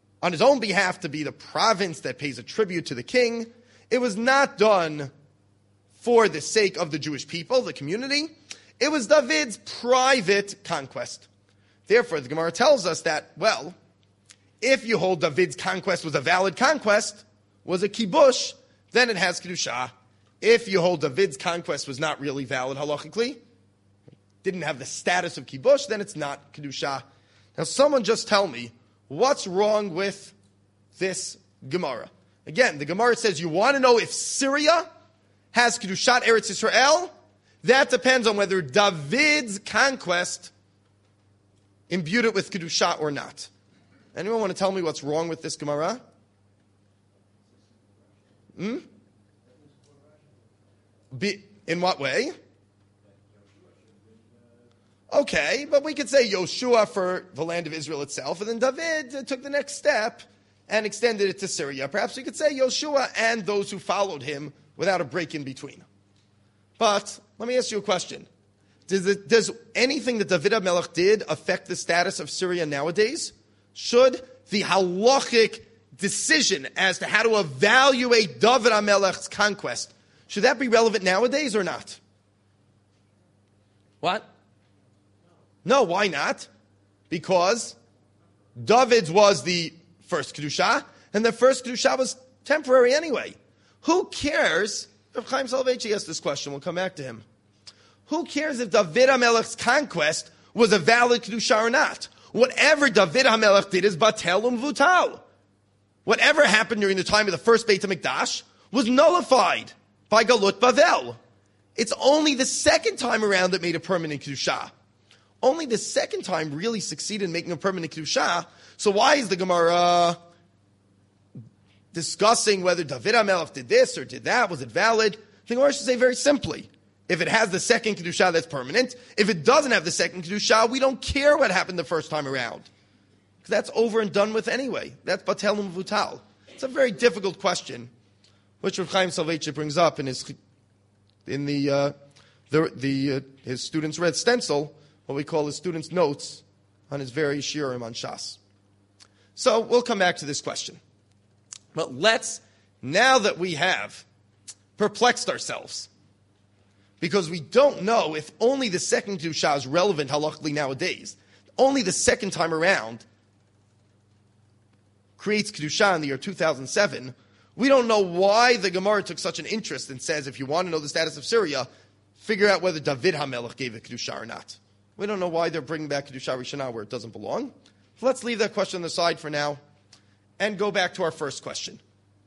behalf to be the province that pays a tribute to the king. It was not done for the sake of the Jewish people, the community. It was David's private conquest. Therefore, the Gemara tells us that, well, if you hold David's conquest was a valid conquest, was a kibush, then it has Kedusha. If you hold David's conquest was not really valid halachically, didn't have the status of kibush, then it's not Kedusha. Now, someone just tell me, what's wrong with this Gemara? Again, the Gemara says you want to know if Syria has Kedushat Eretz Yisrael? That depends on whether David's conquest imbued it with Kedusha or not. Anyone want to tell me what's wrong with this Gemara? In what way? Okay, but we could say Yoshua for the land of Israel itself, and then David took the next step and extended it to Syria. Perhaps we could say Yoshua and those who followed him without a break in between. But let me ask you a question. Does anything that David HaMelech did affect the status of Syria nowadays? Should the halachic decision as to how to evaluate David HaMelech's conquest, should that be relevant nowadays or not? What? No, why not? Because David's was the first Kedusha, and the first Kedusha was temporary anyway. Who cares? If Chaim Soloveitchik asked this question, we'll come back to him. Who cares if David HaMelech's conquest was a valid Kedusha or not? Whatever David HaMelech did is batel umvutal. Whatever happened during the time of the first Beit HaMikdash was nullified by Galut Bavel. It's only the second time around that made a permanent Kedusha. Only the second time really succeeded in making a permanent Kedusha. So why is the Gemara discussing whether David HaMelech did this or did that? Was it valid? The Gemara should say very simply, if it has the second Kedusha, that's permanent. If it doesn't have the second Kedusha, we don't care what happened the first time around. Because that's over and done with anyway. That's batel umvutal. It's a very difficult question, which Rav Chaim Soloveitchik brings up in his students' red stencil, what we call his students' notes on his various shiurim on Shas. So we'll come back to this question. But now that we have perplexed ourselves, because we don't know if only the second Kedusha is relevant halachically nowadays, only the second time around creates Kedusha in the year 2007, We don't know why the Gemara took such an interest and says, if you want to know the status of Syria, figure out whether David HaMelech gave it Kedusha or not. We don't know why they're bringing back Kedusha Rishonah where it doesn't belong. So let's leave that question on the side for now and go back to our first question.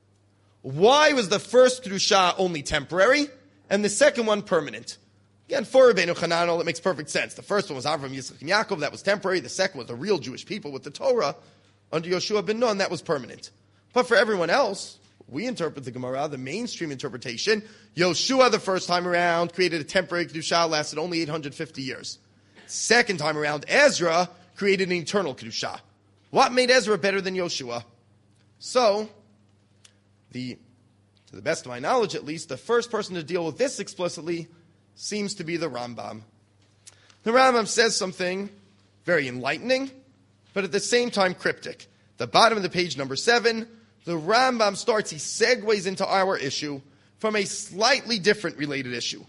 Why was the first Kedusha only temporary and the second one permanent? Again, for Rabbeinu Hananel, it makes perfect sense. The first one was Avram, Yitzchak, and Yaakov. That was temporary. The second was the real Jewish people with the Torah under Yoshua ben Nun. That was permanent. But for everyone else, we interpret the Gemara, the mainstream interpretation. Yoshua, the first time around, created a temporary Kedusha, lasted only 850 years. Second time around, Ezra created an eternal Kedusha. What made Ezra better than Yoshua? So, to the best of my knowledge at least, the first person to deal with this explicitly seems to be the Rambam. The Rambam says something very enlightening, but at the same time cryptic. The bottom of the page, number 7, the Rambam starts, he segues into our issue from a slightly different related issue.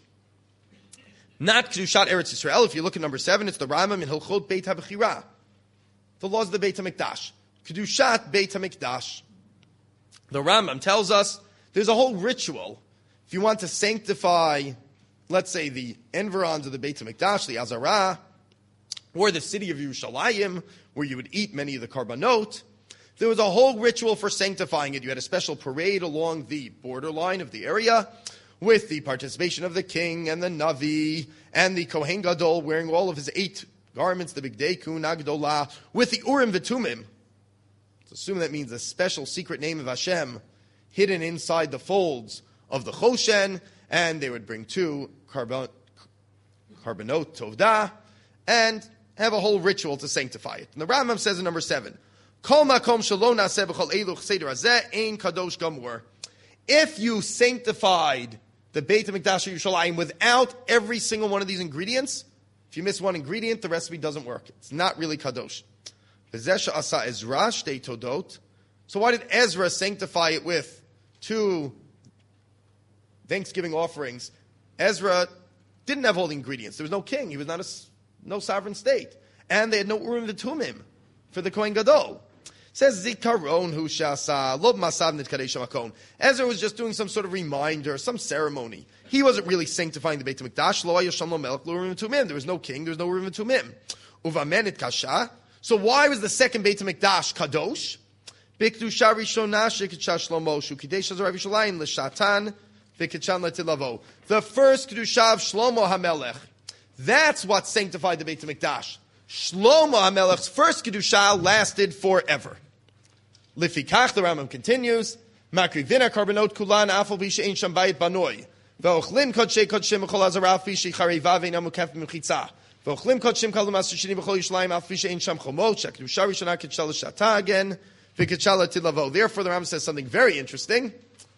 Not Kedushat Eretz Yisrael. If you look at number 7, it's the Rambam in Hilchot Beit HaBechira. The laws of the Beit HaMikdash. Kedushat Beit HaMikdash. The Rambam tells us there's a whole ritual. If you want to sanctify, let's say, the environs of the Beit HaMikdash, the Azara, or the city of Yerushalayim, where you would eat many of the karbanot, there was a whole ritual for sanctifying it. You had a special parade along the borderline of the area with the participation of the king and the Navi and the Kohen Gadol wearing all of his 8 garments, the Bigdei Kuna Gdolah, with the Urim V'Tumim. Let's assume that means a special secret name of Hashem hidden inside the folds of the Choshen, and they would bring 2 karbanot tovdah and have a whole ritual to sanctify it. And the Rambam says in number 7, Kol makom shelo naseh b'chol elu chseder hazeh ein kadosh gamur. If you sanctified the Beit HaMikdash Yerushalayim without every single one of these ingredients, if you miss one ingredient, the recipe doesn't work. It's not really kadosh. V'zeh she'asa Ezra shtei todot. So why did Ezra sanctify it with 2 Thanksgiving offerings? Ezra didn't have all the ingredients. There was no king. He was not no sovereign state. And they had no Urim V'Tumim for the Kohen Gadol. Says Zikaron hu shasa lob masav nitkadesh makon. Ezra was just doing some sort of reminder, some ceremony. He wasn't really sanctifying the Beit HaMikdash. Lo hayasham lo melech lo Urim V'Tumim. There was no king. There was no Urim V'Tumim. Uvamen kasha. So why was the second Beit HaMikdash kadosh? B'kedusha rishona shekidusha Shlomo shu kidesh Hazar Yerushalayim l'shatan v'kidchan letilavo. The first kedusha of Shlomo HaMelech. That's what sanctified the Beit HaMikdash. Shlomo HaMelech's first Kedusha lasted forever. Lifikach, the Rambam continues, Makrivina karbanot kulan afal bisha ein sham bayit banoi. Ve'ochlin kodshei kodshim v'chol hazara fishi chareiva ve'ina mukef b'mechitza. Ve'ochlin kodshim kalu master shini v'chol Yishlayim af fisha ein sham chomot. Shekdusha rishona kitshal l'shata again. V'kitshal l'tilavo. Therefore, the Rambam says something very interesting.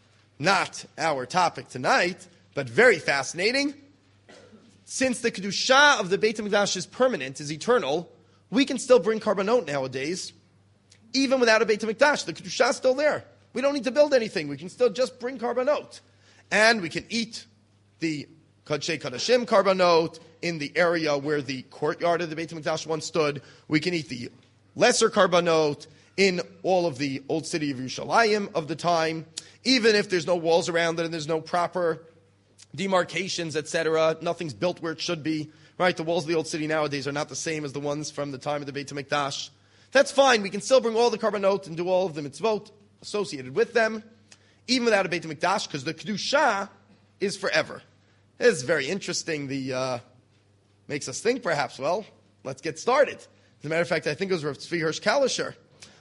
Not our topic tonight, but very fascinating. Since the Kedusha of the Beit HaMikdash is permanent, is eternal, we can still bring karbanot nowadays, even without a Beit HaMikdash. The Kedusha is still there. We don't need to build anything. We can still just bring karbanot. And we can eat the Kodshei Kodashim karbanot in the area where the courtyard of the Beit HaMikdash once stood. We can eat the lesser karbanot in all of the old city of Yerushalayim of the time, even if there's no walls around it and there's no proper demarcations, etc. Nothing's built where it should be. Right? The walls of the old city nowadays are not the same as the ones from the time of the Beit HaMikdash. That's fine. We can still bring all the karbanot and do all of the mitzvot associated with them, even without a Beit HaMikdash, because the Kedusha is forever. It's very interesting. Makes us think, perhaps, well, let's get started. As a matter of fact, I think it was Rav Tzvi Hirsch Kalisher,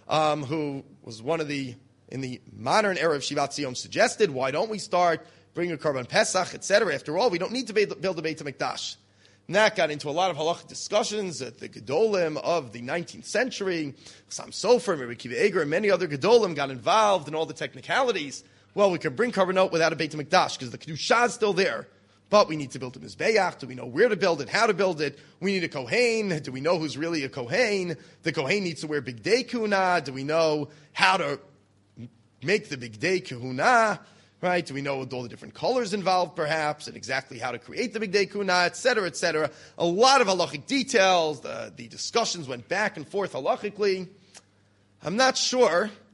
who was one of in the modern era of Shivat Zion, suggested, why don't we start bring a Karban Pesach, etc. After all, we don't need to build a Beit HaMikdash. And that got into a lot of halachic discussions at the Gedolim of the 19th century. Sam Sofer, Rabbi Akiva Eiger, and many other Gedolim got involved in all the technicalities. Well, we could bring Karbanot without a Beit HaMikdash because the Kedusha is still there. But we need to build a Mizbeach. Do we know where to build it, how to build it? We need a Kohen. Do we know who's really a Kohen? The Kohen needs to wear Bigdei Kuna. Do we know how to make the Bigdei Kuna? Right? Do we know all the different colors involved, perhaps, and exactly how to create the Bigdei Kuna, etc., etc.? A lot of halachic details. The discussions went back and forth halachically. I'm not sure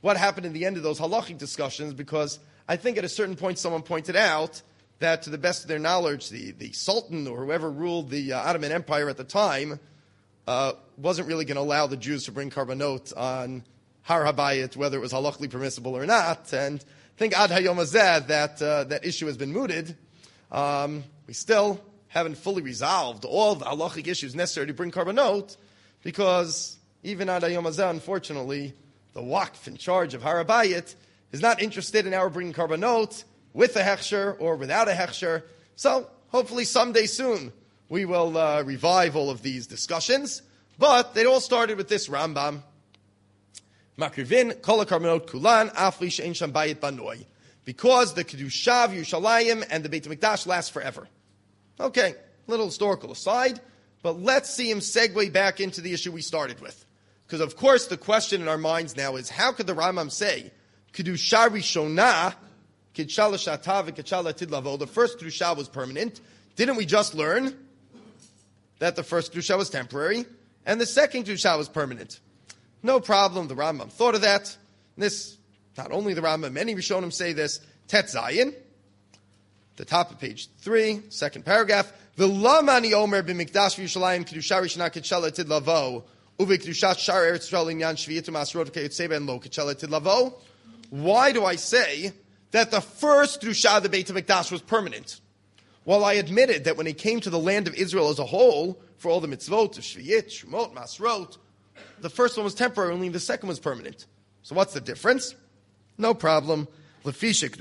what happened in the end of those halachic discussions, because I think at a certain point someone pointed out that to the best of their knowledge, the Sultan or whoever ruled the Ottoman Empire at the time wasn't really going to allow the Jews to bring karbanot on Har HaBayit, whether it was halachically permissible or not. And I think ad hayom hazeh that issue has been mooted. We still haven't fully resolved all the halachic issues necessary to bring karbanot, because even ad hayom hazeh, unfortunately, the Waqf in charge of Har HaBayit is not interested in our bringing karbanot with a hechsher or without a hechsher. So hopefully someday soon we will revive all of these discussions. But they all started with this Rambam. Makrivin kol karbanot kulan afli she'en sham bayit banoi, because the kedusha of Yerushalayim and the Beit HaMikdash last forever. Okay, little historical aside, but let's see him segue back into the issue we started with. Because of course the question in our minds now is, how could the Rambam say kedusha rishona kidshah l'shata v'kidshah l'atid lavo? The first kedusha was permanent. Didn't we just learn that the first kedusha was temporary and the second kedusha was permanent? No problem. The Rambam thought of that. This, not only the Rambam, many Rishonim say this. Tet Zayin, the top of page 3, second paragraph. V'lamani omer b'mikdash v'Yerushalayim kedusha rishona kidshah l'atid lavo uvekedushat shar eretz Yisrael inyan shviyit u'masrot v'keyotzei lo kidshah l'atid lavo. Why do I say that the first kedusha of the Beit HaMikdash was permanent? Well, I admitted that when it came to the land of Israel as a whole, for all the mitzvot of shviyit, shemot, masrot, the first one was temporary, only the second was permanent. So what's the difference? No problem. Because the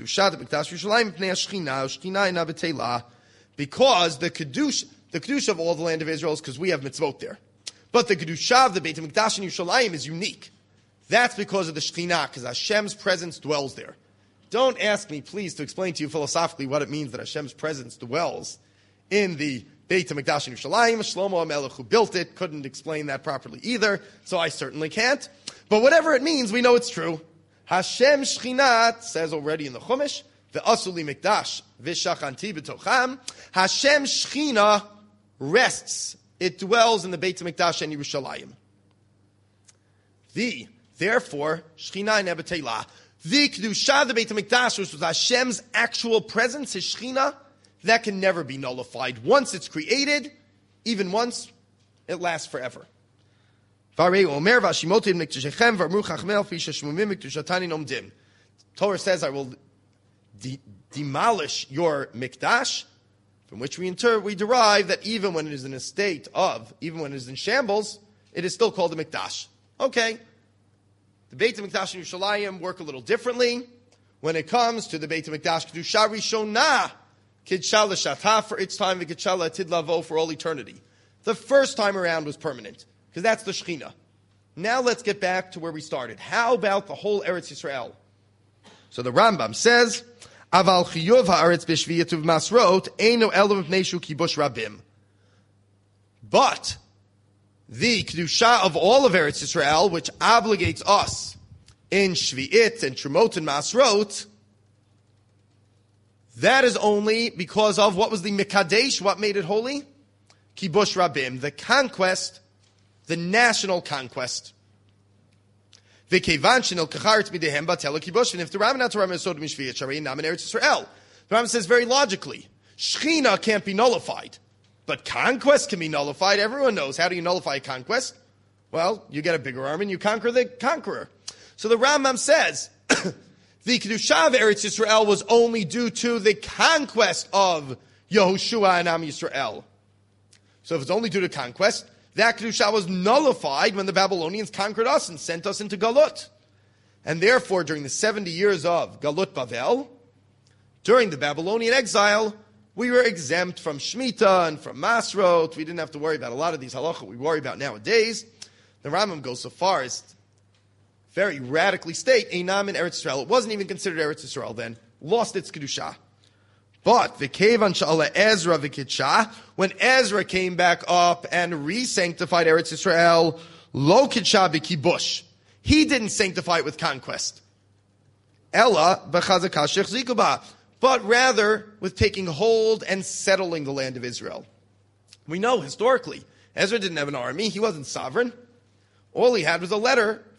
kedusha of all the land of Israel is because we have mitzvot there. But the kedusha of the Beit HaMikdash in Yerushalayim is unique. That's because of the Shekhinah, because Hashem's presence dwells there. Don't ask me, please, to explain to you philosophically what it means that Hashem's presence dwells in the Beit HaMikdash in Yerushalayim. Shlomo HaMelech, who built it, couldn't explain that properly either, so I certainly can't. But whatever it means, we know it's true. Hashem Shechinah says already in the Chumash, Ve'asuli Mikdash v'shachanti b'tocham. Hashem Shechinah rests. It dwells in the Beit HaMikdash and Yerushalayim. Therefore, Shechinah nebeteilah. The Kedusha of the Beit HaMikdash, which was Hashem's actual presence, His Shechinah, that can never be nullified. Once it's created, even once, it lasts forever. Torah says, I will demolish your mikdash, from which we derive that even when it is in a state of, even when it is in shambles, it is still called a mikdash. Okay. The Beit HaMikdash and Yerushalayim work a little differently. When it comes to the Beit HaMikdash, Kedusha Rishonah, Kidshah l'shatah for its time, v'kidshah l'atid lavo for all eternity. The first time around was permanent, because that's the Shekhinah. Now let's get back to where we started. How about the whole Eretz Yisrael? So the Rambam says, Aval chiyuv ha'aretz b'shviyat u'v'masrot eino elo mipnei shu kibush rabim. But the Kedusha of all of Eretz Yisrael, which obligates us in Shvi'it and Trumot and Masrot, that is only because of what was the Mikadesh, what made it holy? Kibush Rabim, the conquest, the national conquest. And if the Rambam says very logically, Shechina can't be nullified, but conquest can be nullified. Everyone knows, how do you nullify a conquest? Well, you get a bigger army and you conquer the conqueror. So the Rambam says, the Kedusha of Eretz Yisrael was only due to the conquest of Yehoshua and Am Yisrael. So if it's only due to conquest, that Kedusha was nullified when the Babylonians conquered us and sent us into Galut. And therefore, during the 70 years of Galut Bavel, during the Babylonian exile, we were exempt from Shemitah and from Masrot. We didn't have to worry about a lot of these halachot we worry about nowadays. The Rambam goes so far as very radically state, Einam in Eretz Yisrael. It wasn't even considered Eretz Yisrael then. Lost its Kedusha. But, V'kevan sha'ala Ezra v'kidshah, when Ezra came back up and re-sanctified Eretz Yisrael, lo kidshah b'kibush. He didn't sanctify it with conquest. Ella b'chazakah shechziku ba. But rather with taking hold and settling the land of Israel. We know historically, Ezra didn't have an army. He wasn't sovereign. All he had was a letter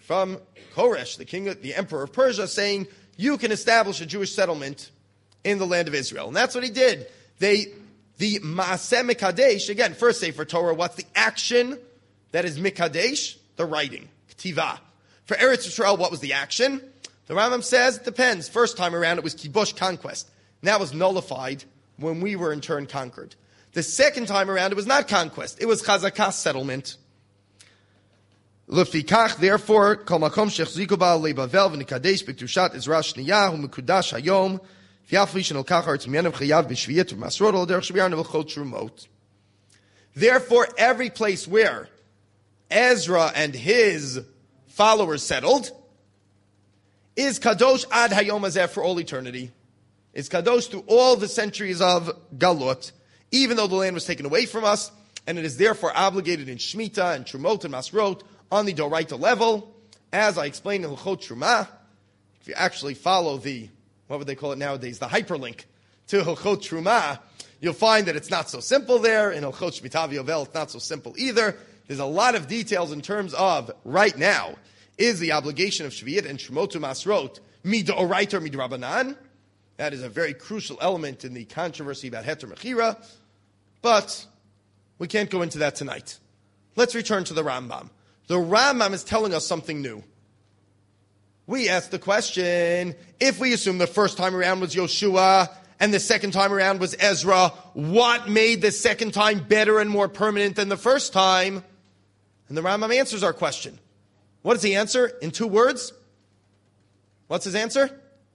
from Koresh, the emperor of Persia, saying, you can establish a Jewish settlement in the land of Israel. And that's what he did. The Maaseh Mikadesh, again, first Sefer Torah, what's the action that is Mikadesh? The writing, K'tiva. For Eretz Yisrael, what was the action? The Rambam says, it depends. First time around, it was Kibush, conquest. And that was nullified when we were in turn conquered. The second time around, it was not conquest. It was Chazakah, settlement. Lefikach, therefore, kol makom shechziku ba lebavel v'nikadesh b'kedushat Ezra Shniyah u'mekudash hayom v'yafli shenolkach haaretz mimenav chayav b'shviyat u'masrot al derech shviyar nevachot trumot. Therefore, every place where Ezra and his followers settled is kadosh ad hayom hazeh, for all eternity. It's kadosh through all the centuries of Galut, even though the land was taken away from us, and it is therefore obligated in Shemitah and Trumot and Masrot on the Doraita level. As I explained in Hilchot Trumah, if you actually follow the, what would they call it nowadays, the hyperlink to Hilchot Trumah, you'll find that it's not so simple there. In Hilchot Shemitah V'Yovel, it's not so simple either. There's a lot of details in terms of, right now, is the obligation of Shviyat and Trumot and Masrot midoraita or midrabanan? That is a very crucial element in the controversy about Heter Mechira, but we can't go into that tonight. Let's return to the Rambam. The Rambam is telling us something new. We asked the question, if we assume the first time around was Yoshua and the second time around was Ezra, what made the second time better and more permanent than the first time? And the Rambam answers our question. What does he answer? In 2 words? What's his answer?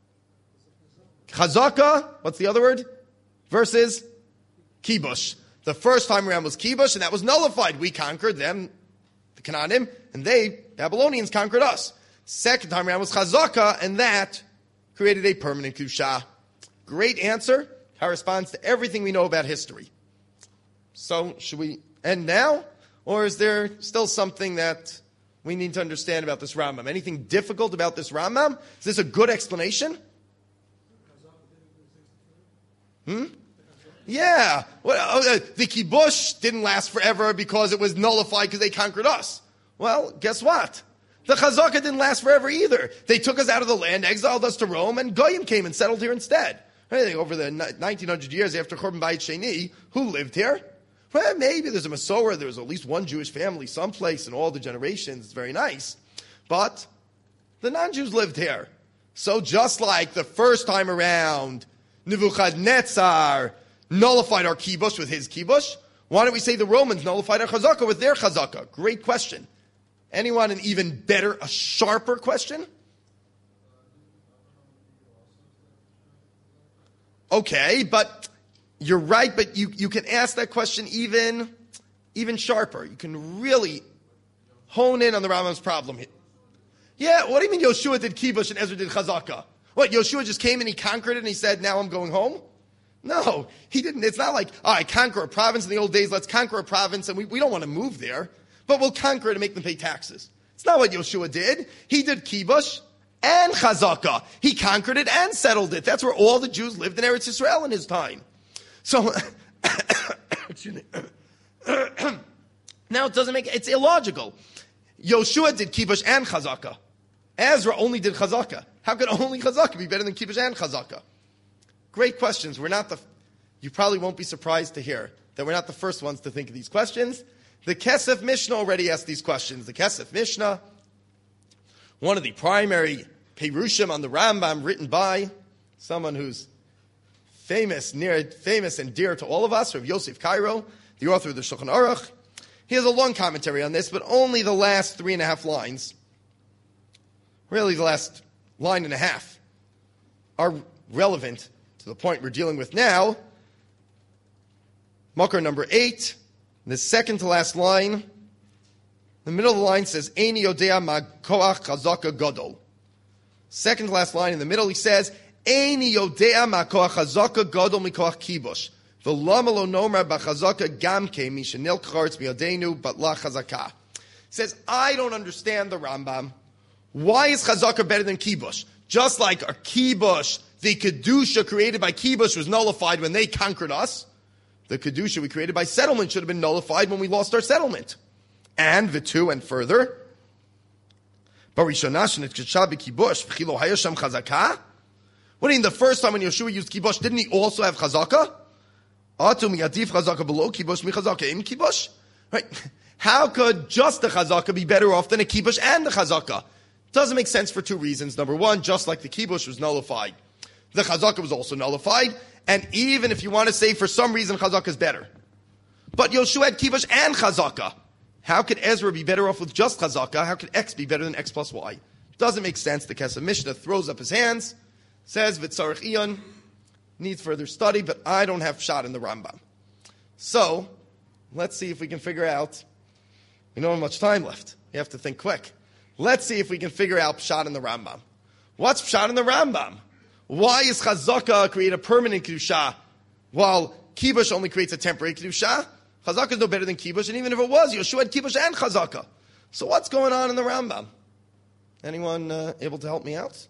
Chazaka, what's the other word? Versus Kibush. The first time around was Kibush, and that was nullified. We conquered them, the Canaanim, and they, Babylonians, conquered us. Second time around was Chazaka, and that created a permanent Kedusha. Great answer. Corresponds to everything we know about history. So, should we end now? Or is there still something that we need to understand about this Rambam? Anything difficult about this Rambam? Is this a good explanation? Yeah. Well, the Kibush didn't last forever because it was nullified because they conquered us. Well, guess what? The Chazaka didn't last forever either. They took us out of the land, exiled us to Rome, and Goyim came and settled here instead. Right? Over the 1900 years after Churban Bayit Sheni, who lived here? Well, maybe there's a Masorah, there was at least one Jewish family someplace in all the generations. It's very nice. But the non-Jews lived here. So just like the first time around, Nebuchadnezzar nullified our kibush with his kibush, why don't we say the Romans nullified our chazaka with their chazaka? Great question. Anyone an even better, a sharper question? Okay, but you're right, but you can ask that question even sharper. You can really hone in on the Rambam's problem here. Yeah, what do you mean Yoshua did kibush and Ezra did chazaka? What, Yoshua just came and he conquered it and he said, now I'm going home? No, he didn't. It's not like, I conquer a province in the old days, let's conquer a province and we don't want to move there, but we'll conquer it and make them pay taxes. It's not what Yoshua did. He did kibush and chazaka. He conquered it and settled it. That's where all the Jews lived in Eretz Yisrael in his time. So, excuse me. Now it doesn't make, it's illogical. Yoshua did kibush and chazaka. Ezra only did chazaka. How could only chazaka be better than kibush and chazaka? Great questions. You probably won't be surprised to hear that we're not the first ones to think of these questions. The Kesef Mishnah already asked these questions. The Kesef Mishnah, one of the primary Perushim on the Rambam, written by someone who's famous and dear to all of us, Rav Yosef Cairo, the author of the Shulchan Aruch. He has a long commentary on this, but only the last 3.5 lines, really the last line and a half, are relevant to the point we're dealing with now. Makar number 8, the second to last line, the middle of the line says, Eini yodea ma koach chazaka gadol. Second to last line in the middle, he says, Eini yodea ma koach chazaka gadol mikoach kibush. V'lama lo nomar b'chazaka gamke mi shenil k'charetz miyadenu but la chazaka. Says, I don't understand the Rambam. Why is chazaka better than kibush? Just like our kibush, the kedusha created by kibush was nullified when they conquered us. The kedusha we created by settlement should have been nullified when we lost our settlement. And the two, and further, What do you mean the first time when Yeshua used kibush, didn't he also have chazaka? Right? How could just the chazaka be better off than a kibush and the chazaka? Doesn't make sense for two reasons. Number one, just like the kibush was nullified, the chazaka was also nullified. And even if you want to say for some reason chazaka is better, but Yeshua had kibush and chazaka, how could Ezra be better off with just chazaka? How could X be better than X plus Y? Doesn't make sense. The Kesef Mishnah throws up his hands, says V'tzarech Iyon, needs further study, but I don't have pshat in the Rambam. So, let's see if we can figure out, we don't have much time left. We have to think quick. Let's see if we can figure out pshat in the Rambam. What's pshat in the Rambam? Why is chazaka create a permanent kedusha, while kibush only creates a temporary kedusha? Chazaka is no better than kibush, and even if it was, Yeshua had kibush and chazaka. So what's going on in the Rambam? Anyone able to help me out?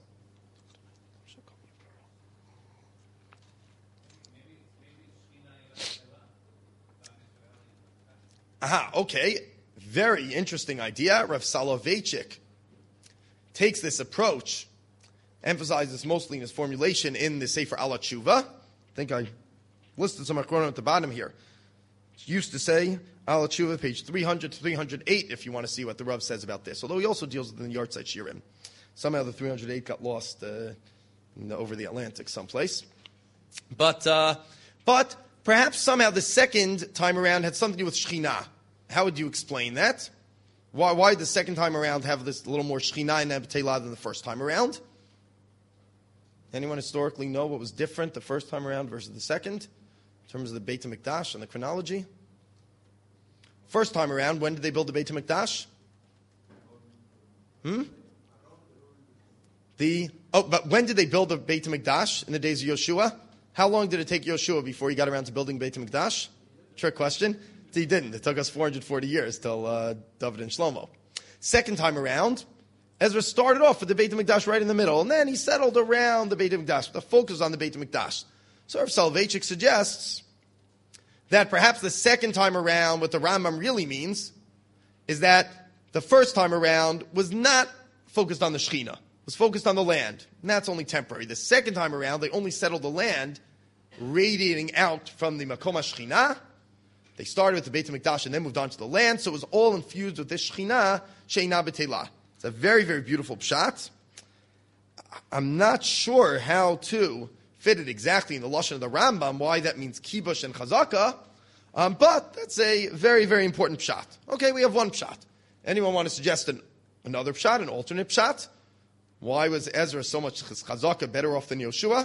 Aha, okay. Very interesting idea. Rav Soloveitchik takes this approach, emphasizes mostly in his formulation in the Sefer Ala Tshuva. I think I listed some Achronim at the bottom here. It used to say, Ala Tshuva, page 300 to 308, if you want to see what the Rav says about this. Although he also deals with the Yartzeit Shirim. Somehow the 308 got lost over the Atlantic someplace. But perhaps somehow the second time around had something to do with Shekhinah. How would you explain that? Why did the second time around have this little more Shekhinah and Nebtelah than the first time around? Anyone historically know what was different the first time around versus the second? In terms of the Beit HaMikdash and the chronology? First time around, when did they build the Beit HaMikdash? But when did they build the Beit HaMikdash? In the days of Yoshua? How long did it take Yoshua before he got around to building Beit HaMikdash? Trick question. He didn't. It took us 440 years till David and Shlomo. Second time around, Ezra started off with the Beit HaMikdash right in the middle, and then he settled around the Beit HaMikdash. The focus was on the Beit HaMikdash. So Rav Soloveitchik suggests that perhaps the second time around, what the Rambam really means, is that the first time around was not focused on the Shekhinah, was focused on the land. And that's only temporary. The second time around, they only settled the land radiating out from the Makom HaShekhinah. They started with the Beit HaMikdash and then moved on to the land, so it was all infused with this Shekhinah, Sheina B'Telah. It's a very, very beautiful pshat. I'm not sure how to fit it exactly in the Lashon of the Rambam, why that means kibush and chazaka, but that's a very, very important pshat. Okay, we have one pshat. Anyone want to suggest another pshat, an alternate pshat? Why was Ezra so much chazaka better off than Yoshua?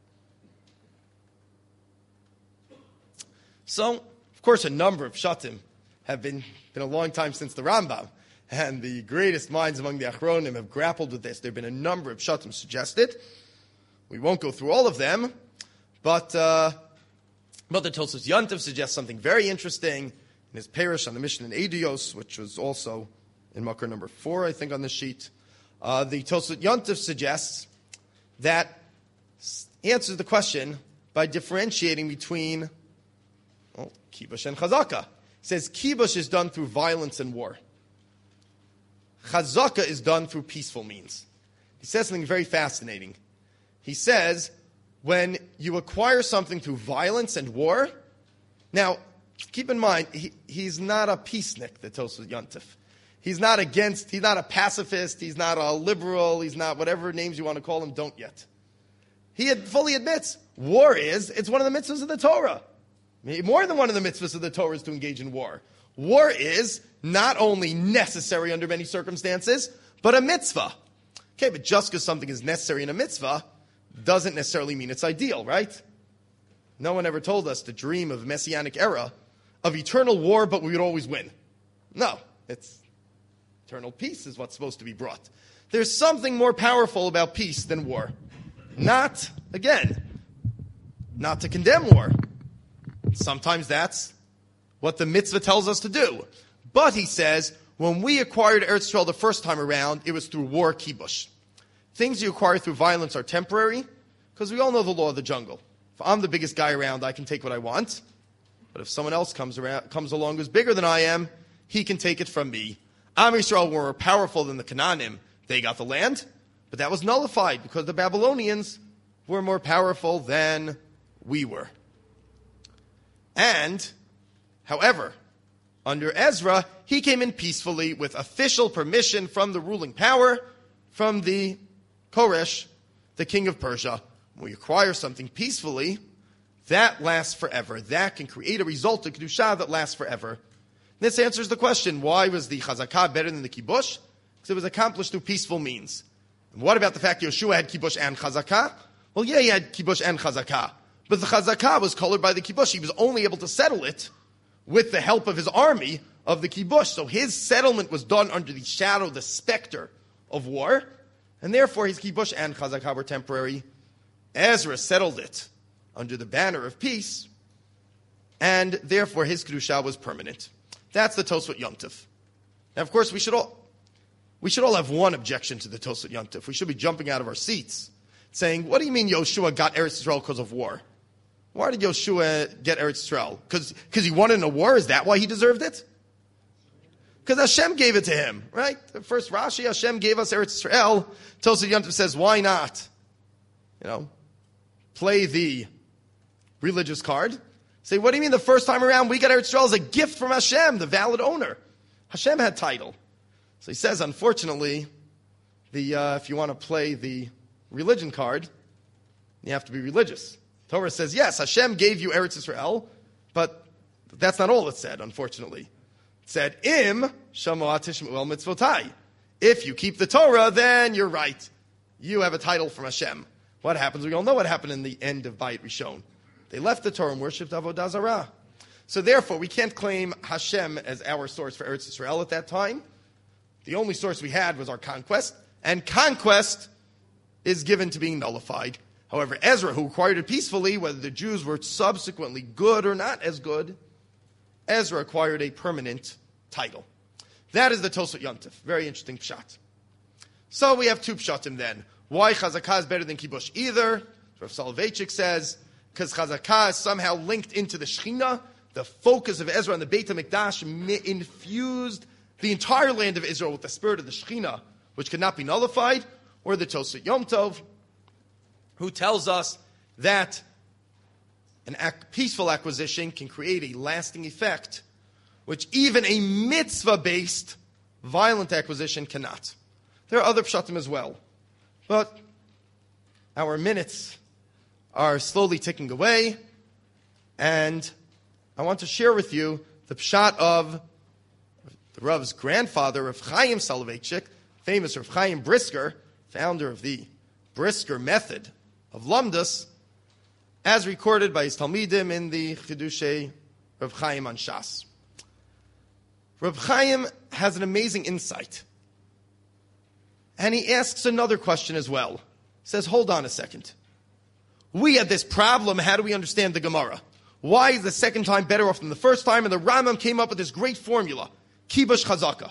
So, of course, a number of pshatim have been a long time since the Rambam, and the greatest minds among the Achronim have grappled with this. There have been a number of pshatim suggested. We won't go through all of them, but the Tosfos Yontif suggests something very interesting in his Parish on the Mishnah in Eidos, which was also in Makar number 4, I think, on the sheet. The Tosfos Yontif suggests that he answers the question by differentiating between kibush and chazaka. He says kibush is done through violence and war. Chazaka is done through peaceful means. He says something very fascinating. He says, when you acquire something through violence and war, now, keep in mind, he's not a peacenik, the Tosfos Yontif. He's not a pacifist, he's not a liberal, he's not whatever names you want to call him, don't yet. He fully admits, it's one of the mitzvahs of the Torah. More than one of the mitzvahs of the Torah is to engage in war. War is not only necessary under many circumstances, but a mitzvah. Okay, but just because something is necessary in a mitzvah doesn't necessarily mean it's ideal, right? No one ever told us to dream of messianic era, of eternal war, but we would always win. No, it's eternal peace is what's supposed to be brought. There's something more powerful about peace than war. Not to condemn war. Sometimes that's what the mitzvah tells us to do. But he says, when we acquired Eretz Yisrael the first time around, it was through war, kibush. Things you acquire through violence are temporary, because we all know the law of the jungle. If I'm the biggest guy around, I can take what I want. But if someone else comes along who's bigger than I am, he can take it from me. Am Yisrael were more powerful than the Canaanim. They got the land, but that was nullified because the Babylonians were more powerful than we were. And, however, under Ezra, he came in peacefully with official permission from the ruling power, from the Koresh, the king of Persia. When we acquire something peacefully, that lasts forever. That can create a result of Kedusha that lasts forever. This answers the question, why was the Chazakah better than the Kibush? Because it was accomplished through peaceful means. And what about the fact Yeshua had Kibush and Chazakah? Well, yeah, he had Kibush and Chazakah. But the Chazakah was colored by the Kibush. He was only able to settle it with the help of his army of the Kibush. So his settlement was done under the shadow, the specter of war. And therefore his Kibush and Chazakah were temporary. Ezra settled it under the banner of peace. And therefore his Kedusha was permanent. That's the Tosfot Yom Tov. Now, of course, we should all have one objection to the Tosfot Yom Tov. We should be jumping out of our seats, saying, what do you mean Yoshua got Eretz Yisrael because of war? Why did Yoshua get Eretz Yisrael? Because he won in a war? Is that why he deserved it? Because Hashem gave it to him, right? The first Rashi, Hashem gave us Eretz Yisrael. Tosfot Yom Tov says, why not? Play the religious card. Say, what do you mean the first time around we got Eretz Yisrael as a gift from Hashem, the valid owner? Hashem had title. So he says, unfortunately, if you want to play the religion card, you have to be religious. Torah says, yes, Hashem gave you Eretz Yisrael, but that's not all it said, unfortunately. It said, Im shamoah tishmuel mitzvotai. If you keep the Torah, then you're right. You have a title from Hashem. What happens? We all know what happened in the end of Bayit Rishon. They left the Torah and worshipped Avodah Zarah. So therefore, we can't claim Hashem as our source for Eretz Yisrael at that time. The only source we had was our conquest, and conquest is given to being nullified. However, Ezra, who acquired it peacefully, whether the Jews were subsequently good or not as good, Ezra acquired a permanent title. That is the Tosfot Yom Tov. Very interesting pshat. So we have two pshatim then. Why Chazakah is better than Kibush either? Rav Soloveitchik says, because Chazakah is somehow linked into the Shekhinah. The focus of Ezra on the Beit HaMikdash infused the entire land of Israel with the spirit of the Shekhinah, which could not be nullified, or the Tosfot Yom Tov, who tells us that a peaceful acquisition can create a lasting effect, which even a mitzvah-based violent acquisition cannot. There are other pshatim as well, but our minutes are slowly ticking away, and I want to share with you the pshat of the Rav's grandfather, Rav Chaim Soloveitchik, famous Rav Chaim Brisker, founder of the Brisker method of Lamdus, as recorded by his Talmidim in the Chidushei Rav Chaim on Shas. Rav Chaim has an amazing insight. And he asks another question as well. He says, hold on a second. We had this problem. How do we understand the Gemara? Why is the second time better off than the first time? And the Rambam came up with this great formula, Kibush Chazaka.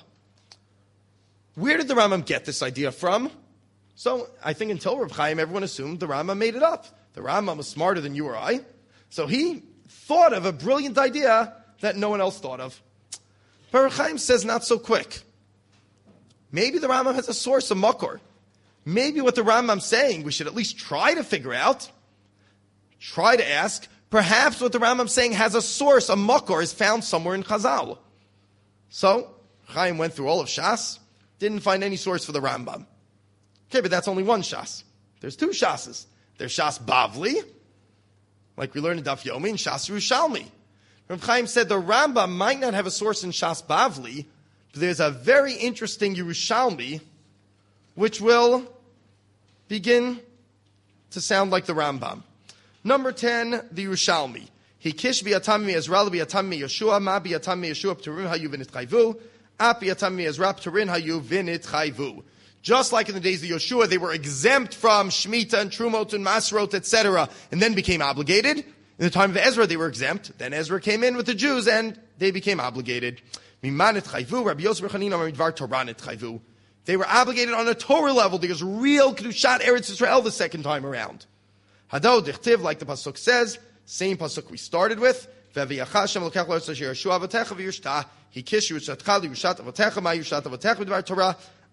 Where did the Rambam get this idea from? So I think until Rav Chaim, everyone assumed the Rambam made it up. The Rambam was smarter than you or I. So he thought of a brilliant idea that no one else thought of. But Rav Chaim says not so quick. Maybe the Rambam has a source, a makor. Maybe what the Rambam's saying, we should at least try to figure out, try to ask. Perhaps what the Rambam's saying has a source, a makor, is found somewhere in Chazal. So, Chaim went through all of Shas, didn't find any source for the Rambam. Okay, but that's only one Shas. There's two Shases. There's Shas Bavli, like we learned in Daf Yomi, and Shas Yerushalmi. Rav Chaim said the Rambam might not have a source in Shas Bavli, but there's a very interesting Yerushalmi, which will begin to sound like the Rambam. Number 10, the Yerushalmi. Hikish bi'atami Ezra bi'atami Yeshua, ma bi'atami Yeshua p'turin hayu v'nit chayvu, ap bi'atami Ezra p'turin hayu v'nit chayvu. Just like in the days of Yeshua, they were exempt from Shemitah and Trumot and Masrot, etc., and then became obligated. In the time of Ezra, they were exempt. Then Ezra came in with the Jews, and they became obligated. Mimanit chayvu, Rabbi Yosef Rechanin amar midvar Toranit chayvu. They were obligated on a Torah level. There's real Kedushat Eretz Yisrael the second time around. Hado dichtiv, like the pasuk says, same pasuk we started with. Ve'viachashem l'kach l'Eretz Yeshua avatecha v'yushtah. He kish yushatcha l'yushat avatecha ma yushat avatecha b'dvar Torah.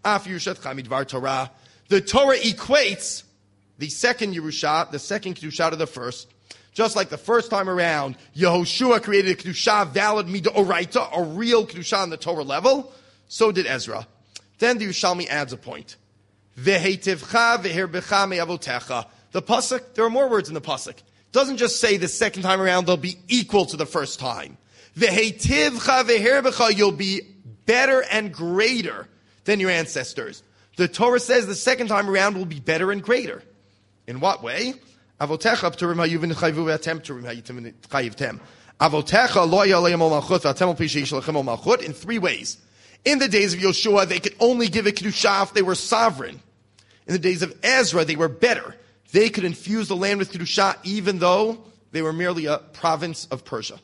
Af Yerushat Chamidvar Torah. The Torah equates the second Yerusha, the second Kedusha to the first. Just like the first time around, Yehoshua created a Kedusha valid midoraita, a real Kedusha on the Torah level, so did Ezra. Then the Yerushalmi adds a point. Vehetivcha veherbecha me'avotecha. The pasuk, there are more words in the pasuk. It doesn't just say the second time around they'll be equal to the first time. Vehetivcha veherbecha, you'll be better and greater than your ancestors. The Torah says the second time around will be better and greater. In what way? Avotecha p'turim hayuvin chayvu v'atem p'turim hayitim chayivtem. Avotecha lo yaleim ol malchut v'atem ol pishay shalachem ol malchut, in three ways. In the days of Yoshua, they could only give a Kedusha if they were sovereign. In the days of Ezra, they were better. They could infuse the land with Kedusha even though they were merely a province of Persia.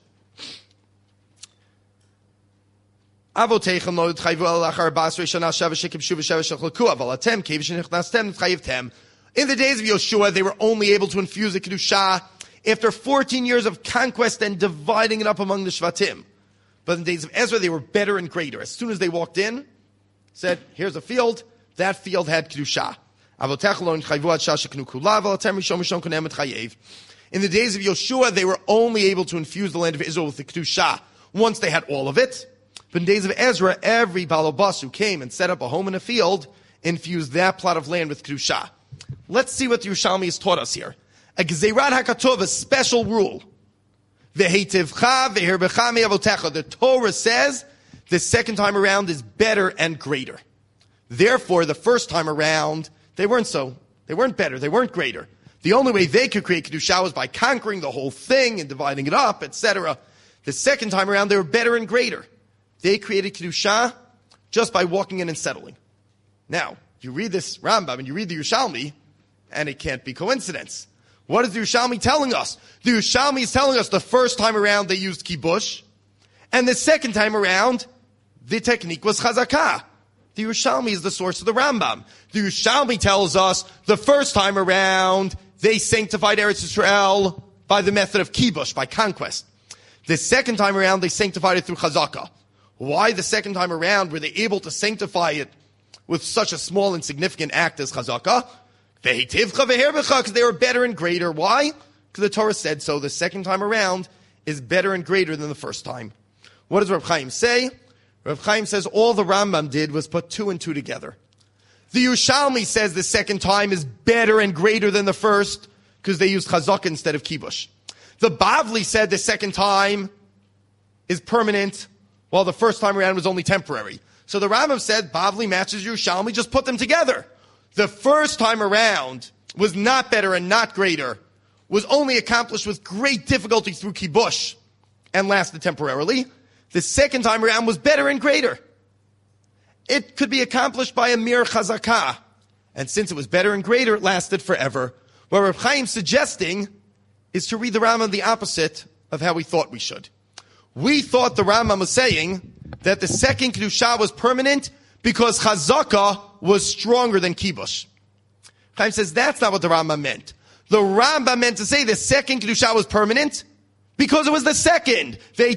In the days of Yoshua, they were only able to infuse the Kedusha after 14 years of conquest and dividing it up among the Shvatim. But in the days of Ezra, they were better and greater. As soon as they walked in, said, here's a field, that field had Kedusha. In the days of Yoshua, they were only able to infuse the land of Israel with the Kedusha once they had all of it. But in the days of Ezra, every Balobas who came and set up a home in a field infused that plot of land with Kedusha. Let's see what the Yerushalmi has taught us here. A Gzeirat HaKatov, a special rule. The Torah says the second time around is better and greater. Therefore, the first time around, they weren't better, they weren't greater. The only way they could create Kedusha was by conquering the whole thing and dividing it up, etc. The second time around, they were better and greater. They created Kedusha just by walking in and settling. Now, you read this Rambam and you read the Yerushalmi, and it can't be coincidence. What is the Yerushalmi telling us? The Yerushalmi is telling us the first time around they used kibush, and the second time around, the technique was chazakah. The Yerushalmi is the source of the Rambam. The Yerushalmi tells us the first time around they sanctified Eretz Yisrael by the method of kibush, by conquest. The second time around they sanctified it through chazakah. Why the second time around were they able to sanctify it with such a small and significant act as chazakah? Because they were better and greater. Why? Because the Torah said so. The second time around is better and greater than the first time. What does Reb Chaim say? Reb Chaim says all the Rambam did was put two and two together. The Yerushalmi says the second time is better and greater than the first because they used chazakah instead of kibush. The Bavli said the second time is permanent while the first time around was only temporary. So the Rambam said Bavli matches Yerushalmi, just put them together. The first time around was not better and not greater, was only accomplished with great difficulty through kibush and lasted temporarily. The second time around was better and greater. It could be accomplished by a mere chazakah. And since it was better and greater, it lasted forever. What Reb Chaim's suggesting is to read the Rambam the opposite of how we thought we should. We thought the Rambam was saying that the second Kedusha was permanent because chazakah was stronger than kibush. Chaim says that's not what the Rambam meant. The Rambam meant to say the second Kedusha was permanent because it was the second.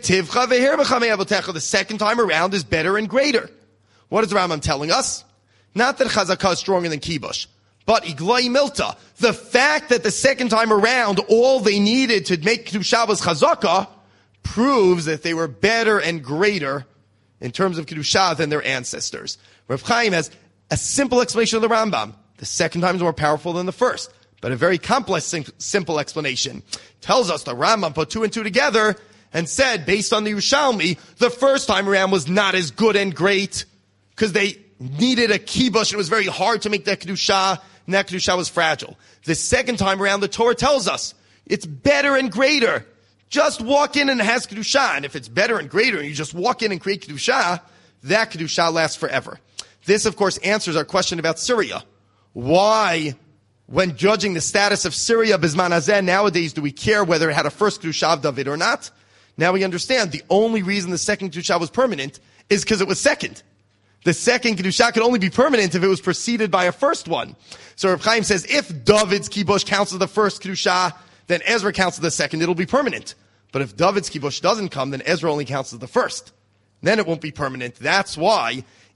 The second time around is better and greater. What is the Rambam telling us? Not that chazakah is stronger than kibush, but iglai milta. The fact that the second time around all they needed to make Kedusha was chazakah proves that they were better and greater in terms of Kedusha than their ancestors. Rav Chaim has a simple explanation of the Rambam. The second time is more powerful than the first, but a very complex, simple explanation. Tells us the Rambam put two and two together and said, based on the Yerushalmi, the first time around was not as good and great because they needed a kibush and it was very hard to make that Kedusha, and that Kedusha was fragile. The second time around, the Torah tells us it's better and greater. Just walk in and it has Kedusha. And if it's better and greater and you just walk in and create Kedusha, that Kedusha lasts forever. This, of course, answers our question about Syria. Why, when judging the status of Syria, Bisman Hazeh, nowadays do we care whether it had a first Kedusha of David or not? Now we understand the only reason the second Kedusha was permanent is because it was second. The second Kedusha could only be permanent if it was preceded by a first one. So Reb Chaim says if David's kibush counts as the first Kedusha, then Ezra counts as the second, it'll be permanent. But if David's kibush doesn't come, then Ezra only counts as the first. Then it won't be permanent. That's why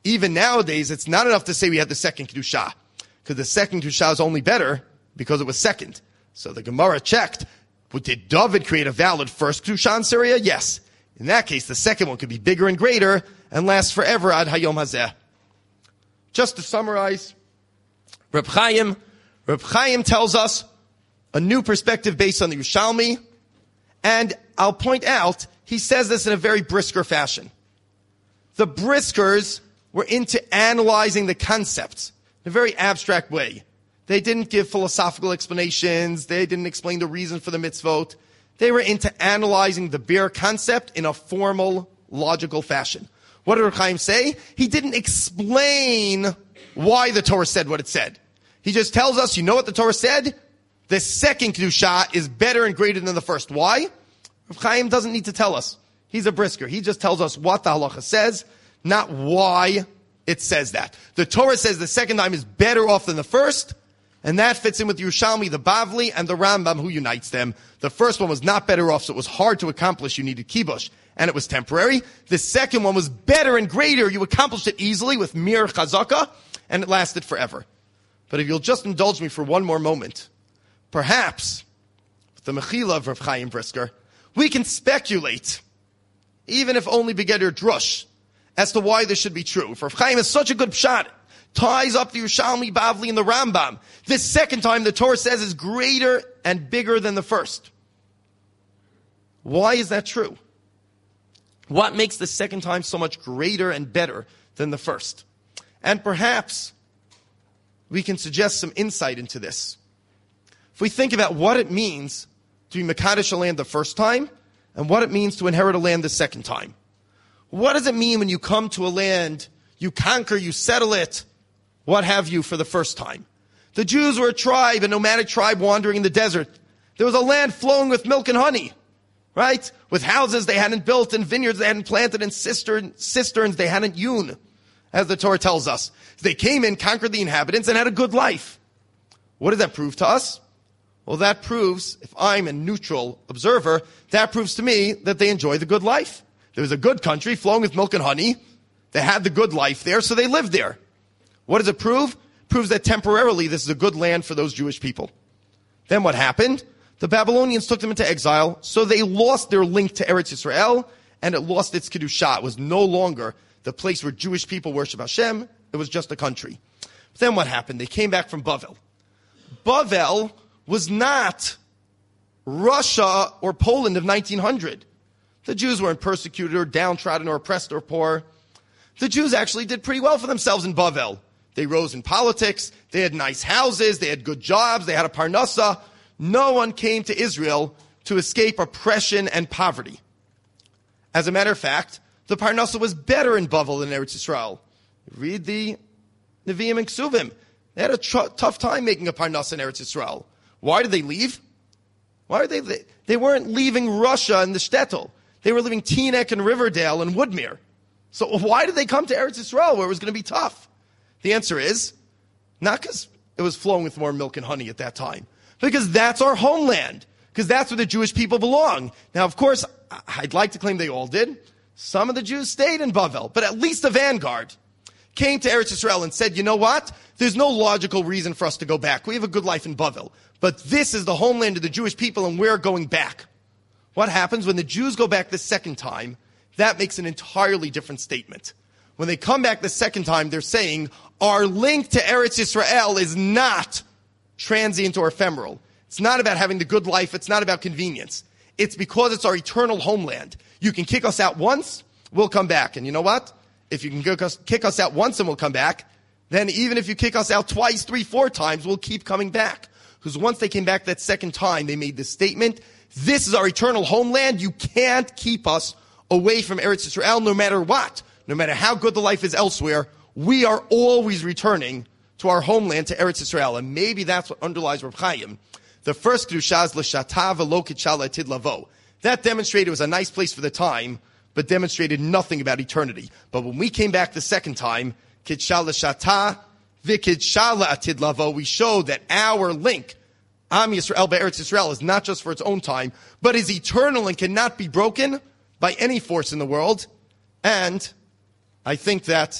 even nowadays, it's not enough to say we had the second Kedusha, because the second Kedusha is only better because it was second. So the Gemara checked, did David create a valid first Kedusha in Syria? Yes. In that case, the second one could be bigger and greater and last forever ad hayom hazeh. Just to summarize, Reb Chaim tells us a new perspective based on the Yerushalmi, and I'll point out, he says this in a very brisker fashion. The Briskers were into analyzing the concepts in a very abstract way. They didn't give philosophical explanations. They didn't explain the reason for the mitzvot. They were into analyzing the bare concept in a formal, logical fashion. What did Reb Chaim say? He didn't explain why the Torah said what it said. He just tells us, you know what the Torah said? The second Kedusha is better and greater than the first. Why? Reb Chaim doesn't need to tell us. He's a brisker. He just tells us what the halacha says, not why it says that. The Torah says the second time is better off than the first, and that fits in with Yerushalmi, the Bavli, and the Rambam, who unites them. The first one was not better off, so it was hard to accomplish. You needed kibush, and it was temporary. The second one was better and greater. You accomplished it easily with mir chazaka, and it lasted forever. But if you'll just indulge me for one more moment, perhaps, with the Mechila of Rav Chaim Brisker, we can speculate, even if only begeder drush, as to why this should be true. For Rav Chaim is such a good pshat, ties up the Yerushalmi, Bavli, and the Rambam. This second time the Torah says is greater and bigger than the first. Why is that true? What makes the second time so much greater and better than the first? And perhaps we can suggest some insight into this. If we think about what it means to be Mekadesh a land the first time, and what it means to inherit a land the second time. What does it mean when you come to a land, you conquer, you settle it, what have you, for the first time? The Jews were a tribe, a nomadic tribe wandering in the desert. There was a land flowing with milk and honey, right? With houses they hadn't built, and vineyards they hadn't planted, and cisterns they hadn't hewn, as the Torah tells us. They came in, conquered the inhabitants, and had a good life. What does that prove to us? Well, that proves, if I'm a neutral observer, that proves to me that they enjoy the good life. There was a good country flowing with milk and honey. They had the good life there, so they lived there. What does it prove? It proves that temporarily this is a good land for those Jewish people. Then what happened? The Babylonians took them into exile, so they lost their link to Eretz Yisrael, and it lost its Kedusha. It was no longer the place where Jewish people worship Hashem. It was just a country. But then what happened? They came back from Bavel. Bavel was not Russia or Poland of 1900. The Jews weren't persecuted or downtrodden or oppressed or poor. The Jews actually did pretty well for themselves in Bavel. They rose in politics, they had nice houses, they had good jobs, they had a parnasa. No one came to Israel to escape oppression and poverty. As a matter of fact, the parnasa was better in Bavel than Eretz Yisrael. Read the Nevi'im and Ksuvim. They had a tough time making a parnasa in Eretz Yisrael. Why did they leave? They weren't leaving Russia and the shtetl. They were leaving Teaneck and Riverdale and Woodmere. So why did they come to Eretz Yisrael where it was going to be tough? The answer is, not because it was flowing with more milk and honey at that time, because that's our homeland, because that's where the Jewish people belong. Now, of course, I'd like to claim they all did. Some of the Jews stayed in Bavel, but at least the vanguard came to Eretz Yisrael and said, you know what? There's no logical reason for us to go back. We have a good life in Bavel, but this is the homeland of the Jewish people and we're going back. What happens when the Jews go back the second time? That makes an entirely different statement. When they come back the second time, they're saying, our link to Eretz Yisrael is not transient or ephemeral. It's not about having the good life. It's not about convenience. It's because it's our eternal homeland. You can kick us out once, we'll come back. And you know what? If you can kick us out once and we'll come back, then even if you kick us out twice, 3, 4 times, we'll keep coming back. Because once they came back that second time, they made this statement, this is our eternal homeland. You can't keep us away from Eretz Yisrael no matter what. No matter how good the life is elsewhere, we are always returning to our homeland, to Eretz Yisrael. And maybe that's what underlies Reb Chaim. The first Kedusha is l'shata v'lo kitshal etid lavo. That demonstrated it was a nice place for the time, but demonstrated nothing about eternity. But when we came back the second time, kitshal l'shata v'kitshal etid lavo, we showed that our link, Am Yisrael be'Eretz Yisrael, is not just for its own time, but is eternal and cannot be broken by any force in the world. And I think that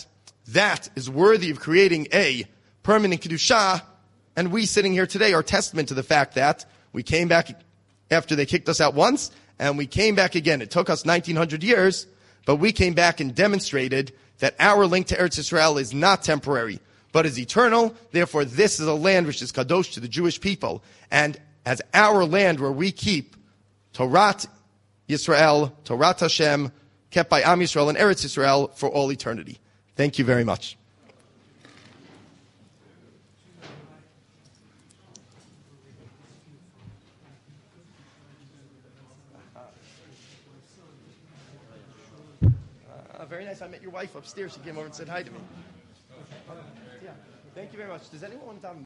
that is worthy of creating a permanent Kedusha, and we sitting here today are testament to the fact that we came back after they kicked us out once, and we came back again. It took us 1900 years, but we came back and demonstrated that our link to Eretz Yisrael is not temporary, but is eternal. Therefore, this is a land which is kadosh to the Jewish people, and as our land where we keep Torat Yisrael, Torat Hashem, kept by Am Yisrael and Eretz Yisrael for all eternity. Thank you very much. Very nice. I met your wife upstairs. She came over and said hi to me. Yeah. Thank you very much. Does anyone want to